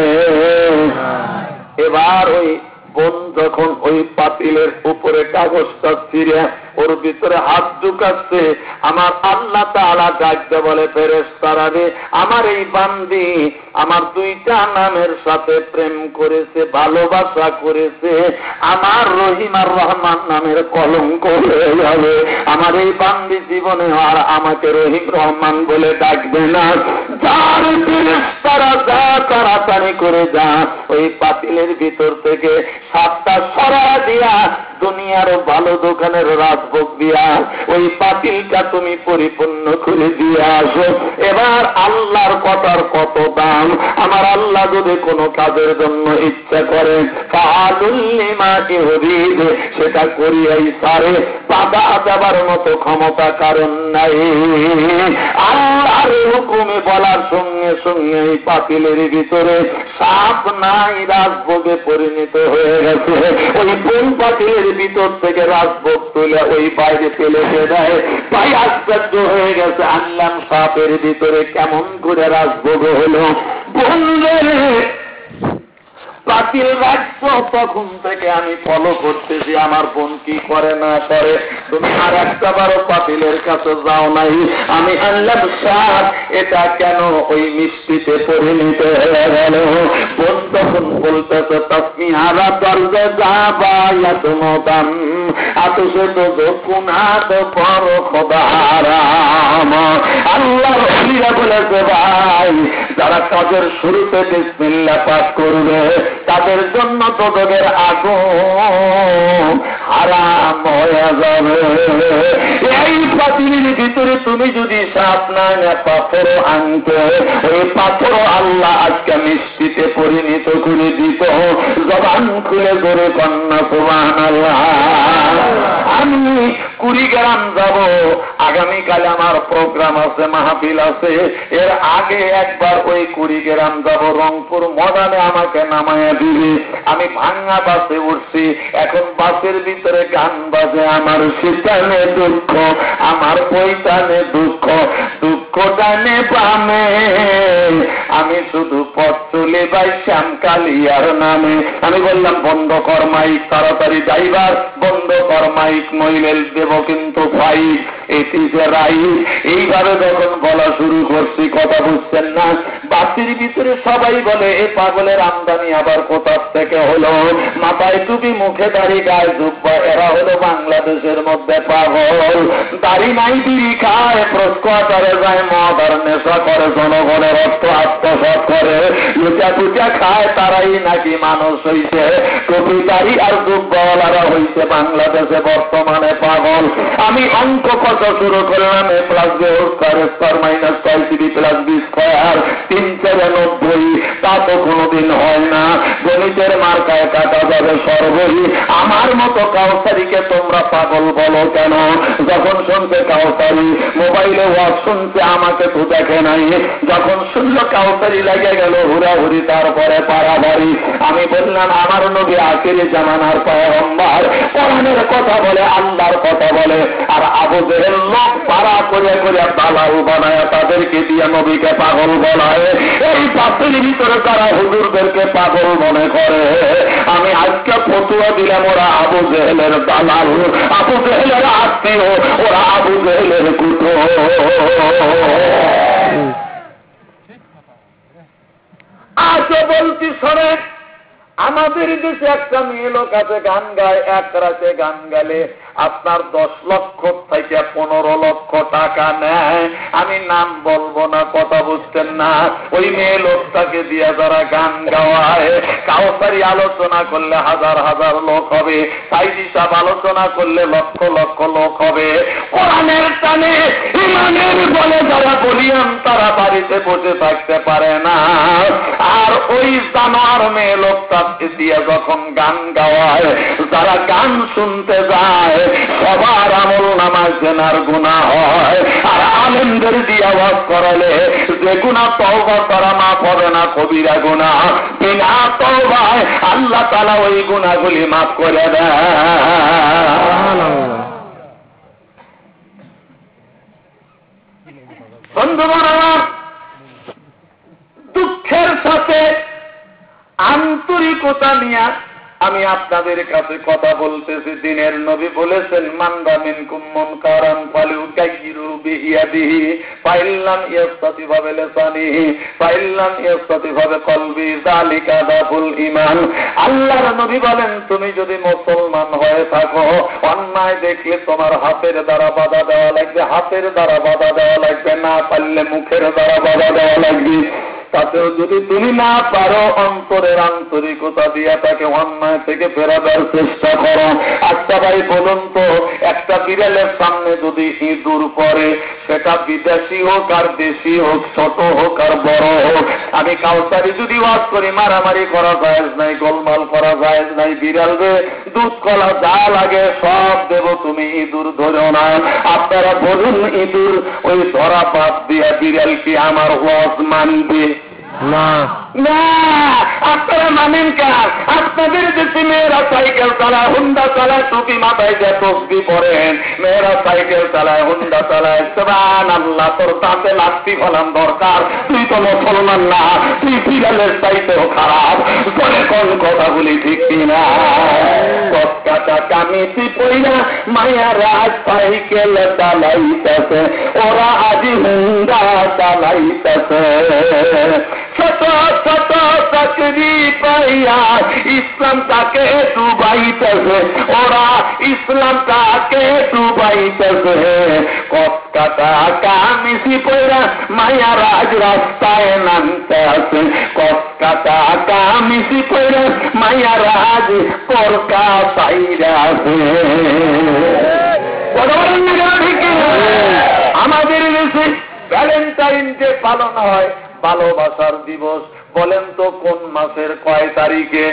এবার ওই বোন যখন ওই পাতিলের উপরে কাগজটা ছিঁড়ে ওর ভিতরে হাত ঢুকাচ্ছে, আমার আল্লাহ তাআলা ডাকতে বলে, ফেরেশতারা রে, আমার এই বান্দি আমার দুইটা নামের সাথে প্রেম করেছে, ভালোবাসা করেছে, আমার রহিম আর রহমান নামের কলঙ্ক হয়ে যাবে। আমার এই বান্দি জীবনে আর আমাকে রহিম রহমান বলে ডাকবে না। যার ফেরেশতারা যা তাড়াতাড়ি করে যা ওই পাতিলের ভিতর থেকে সাতটা সরা দিয়া দুনিয়ার ভালো দোকানের রাজভোগ দিয়া ওই পাতিলটা তুমি পরিপূর্ণ করে দিয়ে আসো। এবার আল্লাহর কথার কত দাম, আমার আল্লাহ যদি কোনো কাজের জন্য ইচ্ছা করে সেটা করিয়াই সারে, বাধা দেবার মতো ক্ষমতা কারণ নাই। আল্লাহর হুকুমে বলার সঙ্গে সঙ্গে এই পাতিলের ভিতরে সাপ নাই, রাজভোগে পরিণত হয়ে গেছে। ওই কোন পাতিলের ভিতর থেকে রাজভোগ তুলে ওই বাইরে ফেলে দেয়। ভাই আশ্চর্য হয়ে গেছে, আনলাম সাপের ভিতরে কেমন করে রাজভোগ হলো। বললে পাতিল রাখছো, তখন থেকে আমি ফলো করতেছি আমার বোন কি করে না করে। তুমি আর একটা বারো পাতিলের কাছে যাও নাই, আমি আনলাম সাপ, এটা কেন ওই মিষ্টিতে পরিণত হয়ে গেল? বোন তখন বলতেছে, তসমি হারা দরজা যাবা ইয়াতমদাম আতুসে তো যকুনা তো পর খোদারাম। আল্লাহ রাসূল বলেছে, ভাই যারা কাজের শুরুতে বিসমিল্লাহ পাঠ করবে তাদের জন্য তোদের আগুন হারাম হয়ে যাবে। এই পাতিলের ভিতরে তুমি যদি সাপ না পাথর আনতে, ওই পাথর আল্লাহ আজকে মিষ্টিতে পরিণত করে দিত। জবান খুলে করে কন্যা সুবহানাল্লাহ। আমি কুড়িগ্রাম যাব, আগামীকাল আমার প্রোগ্রাম আছে, মাহফিল আছে। এর আগে একবার ওই কুড়িগ্রাম যাব, রংপুর ময়দানে আমাকে নামায়া দিবে। আমি ভাঙ্গা বাসে উঠছি, এখন বাসের ভিতরে গান বাজে, আমার শীতানে দুঃখ, আমার পৈতানে দুঃখ, দুঃখ টানে পামে আমি শুধু পথ চলে বাই শ্যাম কালিয়ার নামে। আমি বললাম বন্ধ কর মাইক, তাড়াতাড়ি ড্রাইভার বন্ধ কর মাইক, নইলে দেব কিন্তু ফাইক। এটিসে রাইট। এইভাবে যখন বলা শুরু করছি, কথা বুঝছেন না? বাতির ভিতরে সবাই বলে এ পাগলের আমদানি আবার কোথা থেকে হলো? মাথায় টুপি, মুখে দাড়ি, গায়ে জুব্বা, এরা হলো বাংলাদেশের মধ্যে পাগল। দাড়ি নাই, বিড়ি খায়, প্রস্কোয়াটারে যায়, মদ আর নেশা করে, জনগণের অর্থ আত্মসাৎ করে, লুচা টুচা খায়, তারাই নাকি মানুষ হইছে। টুপি, দাড়ি আর জুব্বাওয়ালারা হইছে বাংলাদেশে বর্তমানে পাগল। আমি অঙ্ক কত শুরু করলাম, A plus B square square minus ছয় সিবি প্লাস বি স্কয়ার তিন চৌরানব্বই, তা তো কোনোদিন হয় না। গণিতের মার্কায় কাটা যাবে সর্বই। আমার মতো কাউসারিকে তোমরা পাগল বলো কেন? যখন শুনছে কাউসারি, মোবাইলে ওয়াজ শুনছে, আমাকে তো দেখে নাই। যখন শুনল কাউসারি লেগে গেল হুড়াহুড়ি, তারপরে পাড়াবাড়ি। আমি বললাম আমার নবী আখিরি জামানার পয়গম্বর, কোরআনের কথা বলে, আল্লাহর কথা বলে, আর আবু জেহেল লোক পাড়া করে করে দালাল বানায় তাদেরকে দিয়ে নবীকে পাগল বলায়। এই পাশের ভিতরে তারা হুজুরদেরকে পাগল মনে করে। আমি আজকে ফতুয়া দিলাম, ওরা আবু জেহেলের দালাল, আবু জেহেলের আত্মীয়, ওরা আবু জেহেলের কুটো। আজও বলছি শোনে, আমাদের দেশে একটা মেয়ে লোক আছে গান গায়, এক রাতে গান গালে আপনার দশ লক্ষ থেকে পনেরো লক্ষ টাকা নেয়। আমি নাম বলবো না, কথা বুঝতেন না? ওই মেয়ে লোকটাকে দিয়ে যারা গান গাওয়ায়, কাউসারি আলোচনা করলে হাজার হাজার লোক হবে, সাইদি সাহেব আলোচনা করলে লক্ষ লক্ষ লোক হবে। কোরআনের টানে ইমানের বলে যারা বলিয়ান, তারা বাড়িতে বসে থাকতে পারে না। আর ওই জানার মেয়ে লোকটা দিয়ে যখন গান গাওয়ায়, যারা গান শুনতে যায় সবার আমল নামায় জেনার গুনাহ হয়। আর আলেমদের দিয়ে আওয়াজ করালে যে গুনাহ তওবা করা মাফ হবে না, কবিরা গুনাহ, বিনা তওবায় আল্লাহ তাআলা ওই গুনাহগুলি মাফ করে দেয়। বন্ধুগণ, দুঃখের সাথে আন্তরিকতা নিয়ে আমি আপনাদের কাছে কথা বলতেছি। দিনের নবী বলেছেন, মান রাআ মিনকুম মুনকারান ফালিয়ুগাইয়িরু বিয়াদিহি ফাইল্লাম ইয়াসতাতি বিলিসানিহি ফাইল্লাম ইয়াসতাতি বিকলবি যালিকা দাফুল ঈমান। আল্লাহর নবী বলেন, তুমি যদি মুসলমান হয়ে থাকো, অন্যায় দেখলে তোমার হাতের দ্বারা বাধা দেওয়া লাগবে, হাতের দ্বারা বাধা দেওয়া লাগবে, না পারলে মুখের দ্বারা বাধা দেওয়া লাগবে। তাতেও যদি তুমি না পারো, অন্তরের আন্তরিকতা দিয়ে তাকে অন্যায় থেকে ফেরাবার চেষ্টা করো। আচ্ছা ভাই বলুন তো, একটা বিড়ালের সামনে যদি ইঁদুর পড়ে, সেটা বিদেশি হোক আর দেশি হোক, ছোট হোক আর বড় হোক, আমি কাউসারি যদি ওয়াজ করি, মারামারি করা জায়েজ নাই, গোলমাল করা জায়েজ নাই, বিড়ালরে দুধ কলা যা লাগে সব দেব, তুমি ইঁদুর ধরো না। আপনারা বলুন, ইঁদুর ওই ধরা বাদ দিয়া বিড়াল কি আমার ওয়াজ মানবে? না না, আপনারা মানেন কার? আপনাদের দেশে মেয়েরা সাইকেল চালায়, হুন্ডা চালায়, টুপি মাথায় দিয়ে তসবি পড়েন, মেয়েরা সাইকেল চালায়, হুন্ডা চালায়, সুবহানাল্লাহ, তোর তাতে লাঠি ফলাম দরকার, তুই তো মুসলমান না, তুই বিড়ালের চাইতেও খারাপ। পরে কোন কথাগুলি ঠিক কিনা? কচকাটা কামিজি পইরা মায়ারা সাইকেল চালাইতেছে, ওরা আজি হুন্ডা চালাইতেছে, ছোট ছোট চাকরি পাইয়া ইসলাম তাকে ডুবাইতেছে, ওরা ইসলাম তাকে ডুবাইতেছে। কচকাটা কামিজি পইরা মায়ারা রাস্তায় নামতে আছে, কচকাটা কামিজি পইরা মায়ারা পরকা পাইরা আছে। আমাদের দেশে ভ্যালেন্টাইন ডে পালন হয়, ভালোবাসার দিবস। বলেন তো কোন মাসের কয় তারিখে?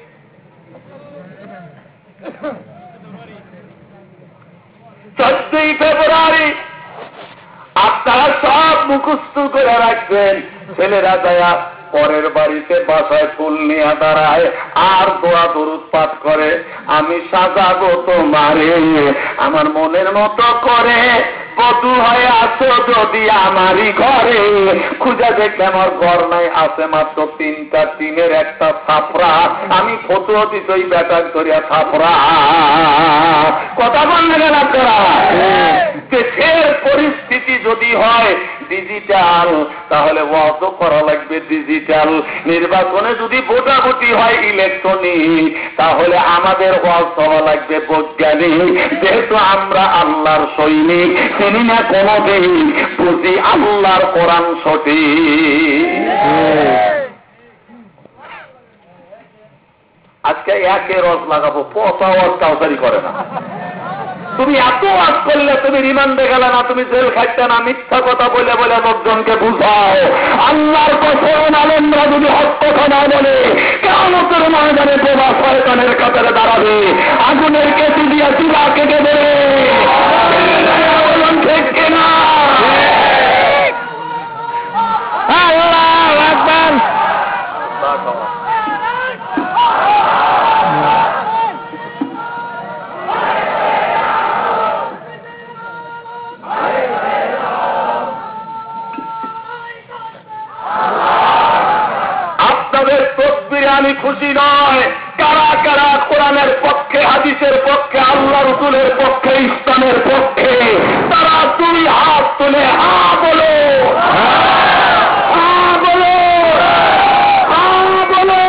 চোদ্দই ফেব্রুয়ারি। আপনারা সব মুখস্থ করে রাখবেন। ছেলেরা যায় পরের বাড়িতে বাসায় ফুল নিয়ে দাঁড়ায় আর দোয়া দরুদ পাঠ করে, আমি সাজাবো তোমারে আমার মনের মতো করে, বধূ হয়ে আছো যদি আমারই ঘরে, খুঁজে দেখলে আমার ঘর নাই, আছে মাত্র তিনটা টিনের একটা ছাপরা, আমি ফটো দিতে ওই বেটার ধরিয়া ছাপরা। কথা বললে গেল আপনারা? দেশের পরিস্থিতি যদি হয় ডিজিটাল, তাহলে ওয়াজ করা লাগবে ডিজিটাল। নির্বাচনে যদি ভোটাভুটি হয় ইলেকট্রনিক, তাহলে আমাদের ওয়াজ হওয়া লাগবে বৈজ্ঞানিক। যেহেতু আমরা আল্লাহর সৈনিক, চিনি না কোনদিন, বুঝি আল্লাহর কোরআন সঠিক। আজকে একে রস লাগাবো, পচা ওয়াজ কাউসারি করে না। তুমি এত ওয়াজ করলে তুমি রিমান্ডে গেলে না, তুমি জেল খাইতে না, মিথ্যা কথা বলে বলে লোকজনকে বুঝাও। আল্লাহর কসম, আলেমরা যদি হক কথা না বলে কিয়ামতের ময়দানে বোবা শয়তানের কাতারে দাঁড়াবে, আগুনের কেটে দিয়ে চুলা কেটে দেবে। ঠিক কিনা? আল্লাহু আকবার। আপনাদের তকবীরে আমি খুশি নয়। কারা কারা কোরআনের পক্ষে, হাদিসের পক্ষে, আল্লাহ রাসূলের পক্ষে, ইসলামের পক্ষে, তারা দুই হাত তুলে হা বলো, হা বলো, হা বলো।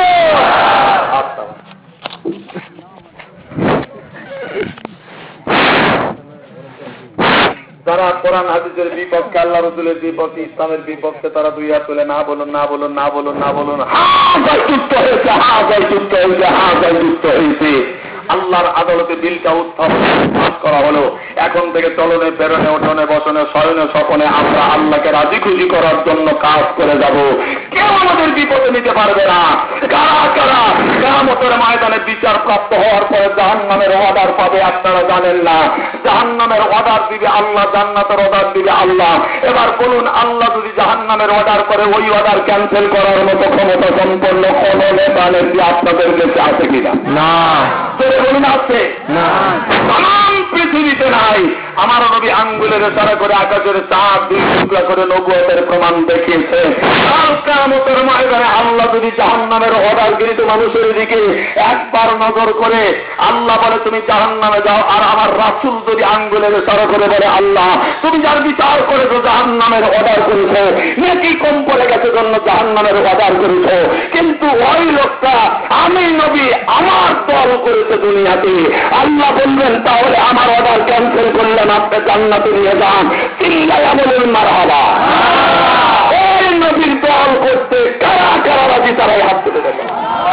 যারা কোরআন হাদিসের বিপক্ষে, আল্লাহ রাসূলের বিপক্ষে, ইসলামের বিপক্ষে, তারা দুই হাত তুলে না বলুন, না বলুন, না বলুন, না বলুন। হ্যাঁ জয় যুক্ত হয়েছে, হ্যাঁ জয় যুক্ত হয়েছে, হ্যাঁ জয় যুক্ত হয়েছে। আল্লাহর আদালতে বিলটা উত্থাপন পাস করা হলো। এখন থেকে চলনে প্রেরণে, ওঠনে বসনে, শয়নে স্বপনে আমরা আল্লাহকে রাজি খুশি করার জন্য কাজ করে যাব। কেউ আমাদের বিপদে নিতে পারবে না। কারা কারা কিয়ামতের ময়দানে বিচার প্রাপ্ত হওয়ার পরে জাহান্নামের অর্ডার পাবে আপনারা জানেন না। জাহান্নামের অর্ডার দিবে আল্লাহ, জান্নাতের অর্ডার দিবে আল্লাহ। এবার বলুন, আল্লাহ যদি জাহান্নামের অর্ডার করে, ওই অর্ডার ক্যান্সেল করার মতো ক্ষমতা সম্পন্ন কোন নেতানের কি আপনাদের কাছে আছে কিনা? না। বলুন আছে? না। তাম পৃথিবীতে নাই। আমার নবী আঙ্গুলের ইশারা করে আকাশের চাঁদ দুই টুকরা করে নবুয়তের প্রমাণ দেখিয়েছে। কাল কিয়ামতের ময়দানে আল্লাহ যদি জাহান্নামের অর্ডার গৃহীত মানুষের দিকে একবার নজর করে আল্লাহ বলে তুমি জাহান্নামে যাও, আর আমার রাসূল যদি আঙ্গুলের ইশারা করে বলে আল্লাহ তুমি যার বিচার করেছো জাহান্নামের অর্ডার করেছো, নেকি কম পড়ে গেছে জন্য জাহান্নামের অর্ডার করেছো, কিন্তু ওই লোকটা আমি নবী আমার দল করেছে দুনিয়াতে, আল্লাহ বলবেন তাহলে আমার অর্ডার ক্যান্সেল করলেন, আপনি জান্নাতে নিয়ে যান। চিল্লায়া বলুন মারহাবা। ওই নবীর দল করতে কারা কারা রাজি, তারাই হাত তুলে দেবেন।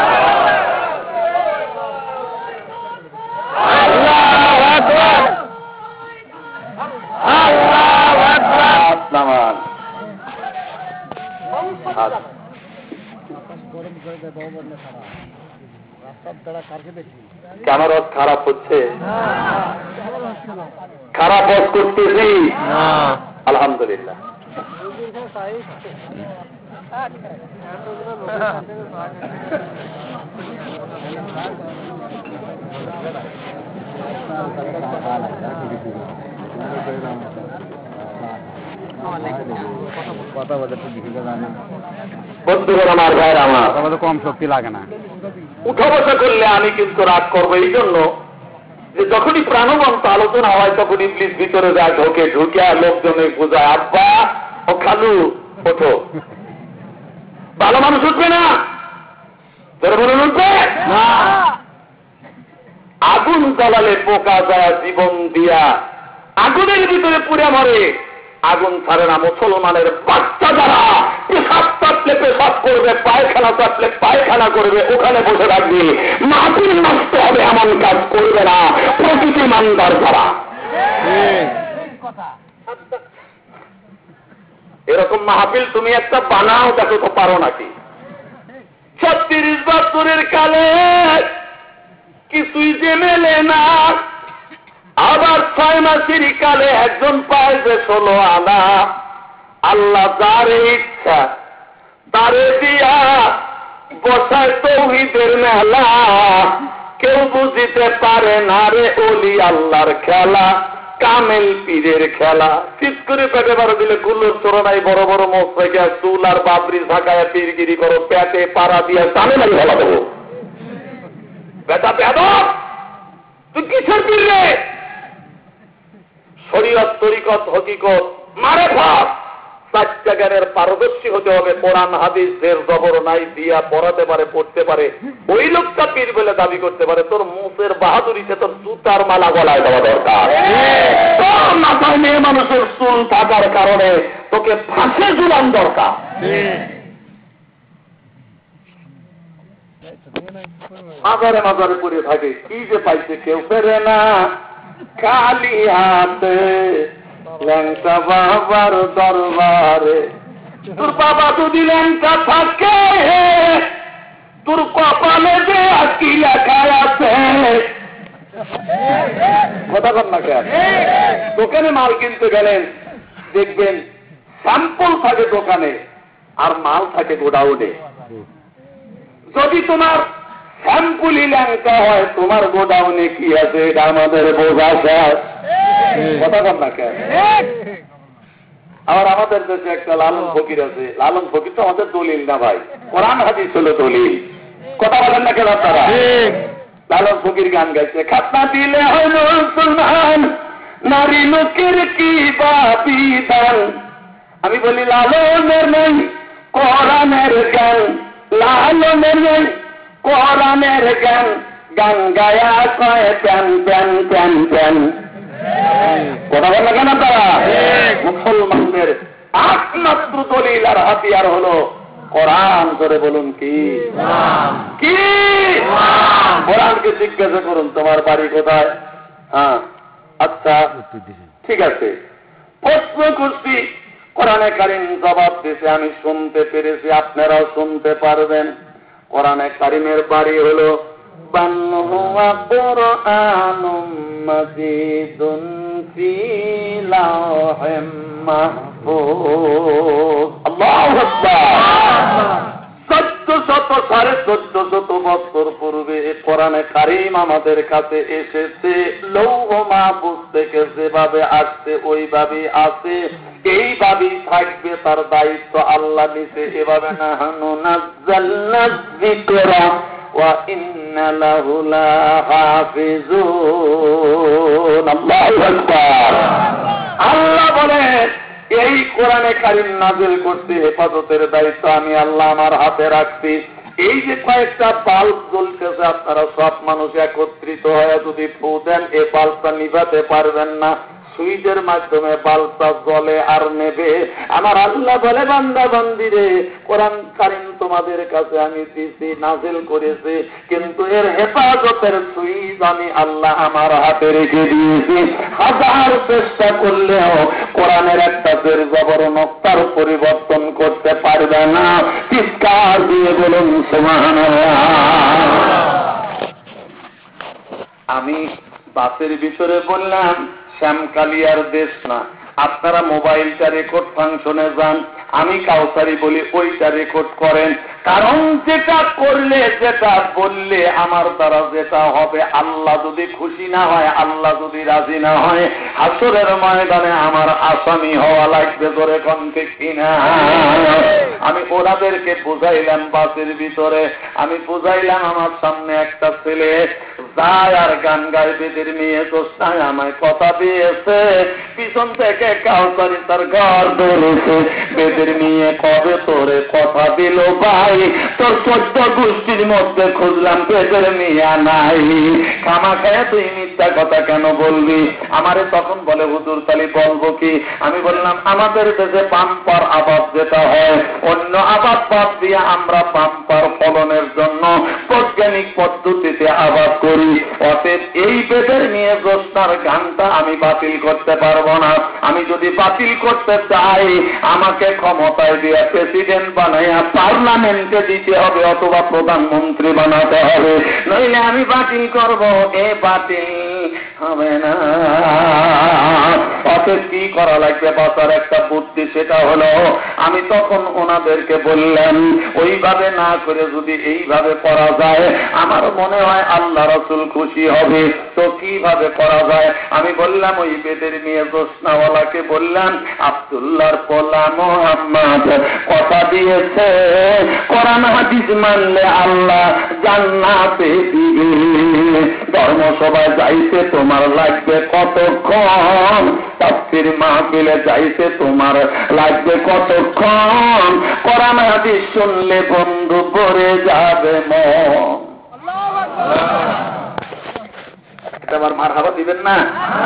আল্লাহু আকবার, আল্লাহু আকবার। নামান আমার খারাপ হচ্ছে, খারাপ বস করতেছি আলহামদুলিল্লাহ। বন্ধুগণ আমার, ভাইয়ের আমার, কম শক্তি লাগে না। উঠা বসা করলে আমি কিন্তু রাগ করবো এই জন্য যে যখনই প্রাণবন্ত আলোচনা হয় তখন ইবলিস ভিতরে যায়, ঢোকে, ঢুকে লোকজনের বোঝায় আব্বা ও খালু ওঠো। ভালো মানুষ উঠবে না, বলুন উঠবে না। আগুন জ্বালালে পোকা যায় জীবন দিয়া, আগুনের ভিতরে পুড়ে মরে, আগুন ছাড়ে না। মুসলমানের বাচ্চা যারা পেশাব চাটলে পেশাব করবে, পায়খানা চাটলে পায়খানা করবে, ওখানে বসে রাখবে, মাটির নষ্ট হবে এমন কাজ করবে না প্রকৃতি মানদার যারা। এরকম মাহফিল তুমি একটা বানাও, দেখো তো পারো নাকি। ছত্রিশ বছরের কালে কিছুই যে মেলে না, আবার ছয় মাসের কালে একজন পায় যে ষোলো আনা। আল্লাহ যারে ইচ্ছা তারে দিয়া বসায় তৌহিদের মেলা, কেউ বুঝিতে পারে না রে ওলি আল্লাহর খেলা। কামেল পীরের খেলা। চিৎ করে পেটে বারো দিলে গুলোর চোরনাই বড় বড় মোষ রেখে চুল আর বাবরি ঝাঁকায় পীরগিরি করো, পেটে পাড়া দিয়ে টানে লাগে ফেলা দেবো। বেটা বেদব, তুই কিসের পীর রে? শরীয়ত তরিকত হকিকত মারে ফাঁস। চারটা জ্ঞানের পারদর্শী হতে হবে। কোরআন হাদিস জের জবর নাই দিয়া পড়াতে পারে, পড়তে পারে, ওই লোকটা পীর বলে দাবি করতে পারে। তোর মুখের বাহাদুরিতে তোর জুতার মালা গলায় দেওয়া দরকার। তোর মাথায় মেয়ে মানুষের চুল থাকার কারণে তোকে ফাঁসে ঝুলান দরকার। মাজারে মাজারে পড়ে থাকে, কি যে পাইছে কেউ ফেরে না। খালি হাতে ল্যাংটা বাবার দরবারে, তোর বাবা যদি ল্যাংটা থাকে তোর কপালে যে কি লেখা আছে। কথা বল না কেন? দোকানে মাল কিনতে গেলেন, দেখবেন স্যাম্পল থাকে দোকানে আর মাল থাকে গোডাউনে। যদি তোমার স্যাম্পুলি ল্যাংটা হয়, তোমার গোডাউনে কি আছে এটা আমাদের বোঝা যায়। কথা বল না কেন? আবার আমাদের দেশে একটা লালন ফকির আছে। লালন ফকির তো আমাদের দলিল না ভাই, কোরআন হাদিস হলো দলিল। কথা বলেন না কেন আপনারা? লালন ফকির গান গাইছে, খাতনা দিলে হইল মুসলমান, নারী লোকের কি বা বিধান। আমি বলি লালনের নেই কোরআনের জ্ঞান, লালনের নেই কোরআনের জ্ঞান, গান গায়া কয় প্যান প্যান প্যান প্যান। কথা বল না কেন তারা? মুসলমানদের একমাত্র দলিল আর হাতিয়ার হলো কোরআন। করে বলুন কি কি? কোরআনকে জিজ্ঞাসা করুন তোমার বাড়ি কোথায়। হ্যাঁ আচ্ছা ঠিক আছে, প্রশ্ন করছি, কোরআনে কারিম জবাব দিয়েছে, আমি শুনতে পেরেছি, আপনারাও শুনতে পারবেন। কোরআনে কারিমের বাড়ি হলো বান্নুয়া কোরআনুম মাজিদুন ফি লাওহিম মাহফুজ। আল্লাহু আকবার। চোদ্দ শত সাড়ে চোদ্দ শত বছর পূর্বে কোরআনে কারিম আমাদের কাছে এসেছে। লৌহ মাহফুজ থেকে যেভাবে আসছে ওইভাবেই আছে, এইভাবেই থাকবে, তার দায়িত্ব আল্লাহ নিছে। এভাবে নাহনু নাযালনা যিকরা ওয়া ইন্না লাহু লাহাফিজুন। আল্লাহু আকবার। আল্লাহ বলেন এই কোরআনে কারিম নাযিল করতে হেফাজতের দায়িত্ব আমি আল্লাহ আমার হাতে রাখছি। এই যে কয়েকটা বাল্ব জ্বলতেছে, আপনারা সব মানুষ একত্রিত হয়ে যদি ফু দেন, এই বাল্বটা নিভাতে পারবেন না। সুইচের মাধ্যমে বাল্বটা জ্বলে আর নেবে। আমার আল্লাহ বলে বান্দা বান্দিরে, কোরআন কারিম তোমাদের কাছে আমি দিছি, নাজিল করেছি, কিন্তু এর হেফাজতের সুইচ আমি আল্লাহ আমার হাতে রেখে দিয়েছি। হাজার চেষ্টা করলেও কোরআনের একটা জের জবর নক্তার পরিবর্তন করতে পারবে না। চিৎকার দিয়ে বলুন সুবহানাল্লাহ। আমি বাসের ভিতরে বললাম শ্যামকালিয়ার দেশ না, আপনারা মোবাইলটা রেকর্ড ফাংশনে যান, আমি কাউসারি বলি ওইটা রেকর্ড করেন। কারণ যেটা করলে, যেটা বললে আমার দ্বারা যেটা হবে, আল্লাহ যদি খুশি না হয়, আল্লাহ যদি রাজি না হয়, হাসরের ময়দানে আমার আসামি হওয়া লাগবে। ধরে কোন ঠিক কিনা? আমি ওনাদেরকে বুঝাইলাম বাসের ভিতরে, আমি বুঝাইলাম আমার সামনে একটা ছেলে যায় আর গান গায়, বেদের মেয়ে দোস্তায় আমায় কথা দিয়েছে, পিছন থেকে কাউসারি তার ঘর ধরেছে। বেদের মেয়ে কবে তোরে কথা দিল ভাই? তোর চোদ্দ গোষ্ঠীর মধ্যে খুঁজলাম, বেদের মেয়ে নাই। খামা খায় তুই মিথ্যা কথা কেন বলবি? আমারে তখন বলে হুজুর তালি বলবো কি? আমি বললাম আমাদের দেশে পাম্পার আবাদ যেটা হয়, অন্য আবাদ বাদ দিয়ে আমরা পাম্পার ফলনের জন্য বৈজ্ঞানিক পদ্ধতিতে আবাদ করি। অতএব এই বেদের নিয়ে জ্যোৎস্নার গানটা আমি বাতিল করতে পারবো না। আমি যদি বাতিল করতে চাই, আমাকে ক্ষমতায় দিয়ে প্রেসিডেন্ট বানাইয়া পার্লামেন্টে দিতে হবে অথবা প্রধানমন্ত্রী বানাতে হবে, নইলে আমি বাতিল করব। এ বাতিল হবে না। অতএব কি করা লাগবে বাঁচার একটা বুদ্ধি, সেটা হলো আমি তখন ওনাদেরকে বললাম ওইভাবে না করে যদি এইভাবে করা যায় আমার মনে হয় আল্লাহ রাসূল খুশি হবে। তো কিভাবে করা যায়? আমি বললাম ওই বেদের মেয়ে জোসনাওয়ালাকে বললাম আব্দুল্লাহর পোলা মুহাম্মদ কথা দিয়েছে কোরআন হাদিস মানলে আল্লাহ জান্নাতে দিবে। ধর্মসভায় যাইতে তোমার লাগবে কতক্ষণ, তাফসীর মাহফিলে যাইতে তোমার লাগবে কতক্ষণ, কোরআন হাদিস শুনলে বন্ধু ভরে যাবে মন। এটা আবার মারহাবা দিবেন না?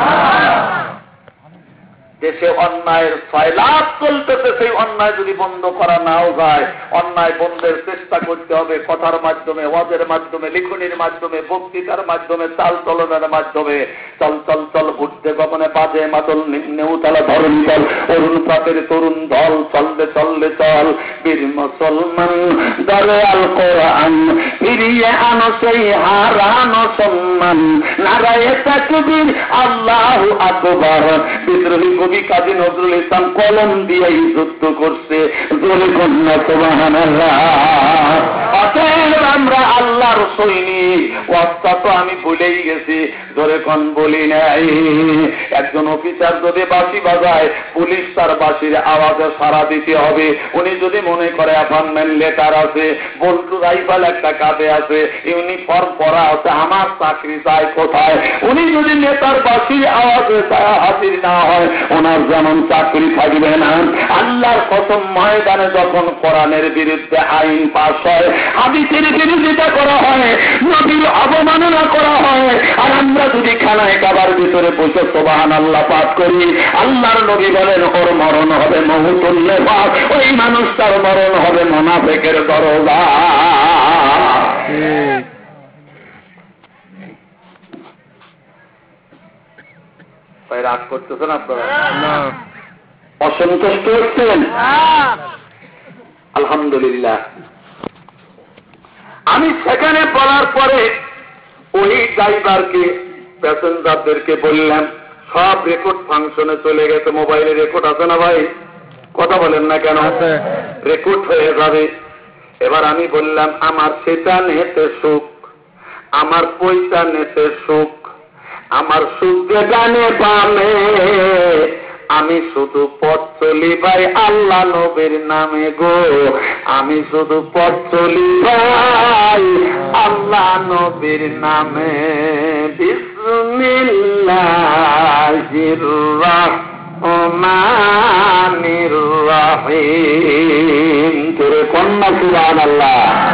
দেশে অন্যায়ের ফয়লাভ চলতেছে, সেই অন্যায় যদি বন্ধ করা নাও যায়, অন্যায় বন্ধের চেষ্টা করতে হবে কথার মাধ্যমে, ওয়াজের মাধ্যমে, লিখনির মাধ্যমে, বক্তৃতার মাধ্যমে, চাল চলনের মাধ্যমে। চল চল চল উঠতে গমনে বাজে মাদল নিম্নে উতালা ধরণ চল, অরুণ প্রাতের তরুণ দল চলবে চলবে চল, বীর মুসলমান দলে আল কোরআন ফিরিয়ে আনো সেই হারানো সম্মান, নারায়ে তাকবীর আল্লাহু আকবার। বিদ্রোহী কবি কাজী নজরুল ইসলাম কলম দিয়ে যুদ্ধ করছে, জোরে কন্যা সুবহানাল্লাহ। অতএব আমরা আল্লাহর সৈনিক, ওয়াক্তা তো আমি ভুলেই গেছি, জোরে কোন বলি নাই। একজন অফিসার যদি বাঁশি বাজায় পুলিশ তার বাঁশির আওয়াজে সাড়া দিতে হবে। উনি যদি মনে করে অ্যাপয়েন্টমেন্ট লেটার আছে, বল্টু রাইফেল একটা কাঁধে আছে, ইউনিফর্ম পরা আছে, আমার চাকরি চাই কোথায়, উনি যদি নেতার বাঁশির আওয়াজে হাজির না হয় ওনার যেমন চাকরি থাকবে না। আল্লাহর কসম, ময়দানে যখন কোরআনের বিরুদ্ধে আইন পাস হয়, হাদিসের বিরোধিতা করা হয়, নবীর অবমাননা করা হয়, আর আমরা যদি খানায় কাবার ভিতরে বসে সুবহানাল্লাহ পাঠ করি, আল্লাহর নবী বলেন ওর মরণ হবে মহুতুল নিফাক, ওই মানুষটার মরণ হবে মুনাফিকের দরজা। রাগ করতেছেন আপনারা? অসন্তুষ্ট হচ্ছেন? আলহামদুলিল্লাহ। আমি সেখানে বলার পরে ওই ড্রাইভারকে, প্যাসেঞ্জারদেরকে বললাম সব রেকর্ড ফাংশনে চলে গেছে। মোবাইলে রেকর্ড আছে না ভাই? কথা বলেন না কেন? রেকর্ড হয়ে যাবে। এবার আমি বললাম আমার সেটা নেতে সুখ, আমার পয়সা নেতে সুখ, আমার সুখ জানে বামে, আমি শুধু পথ চলি ভাই আল্লাহ নবীর নামে গো, আমি শুধু পথ চলি ভাই আল্লাহ নবীর নামে। বিসমিল্লাহির রহমানির রহিম। তোরে কন্যা সুবহানাল্লাহ।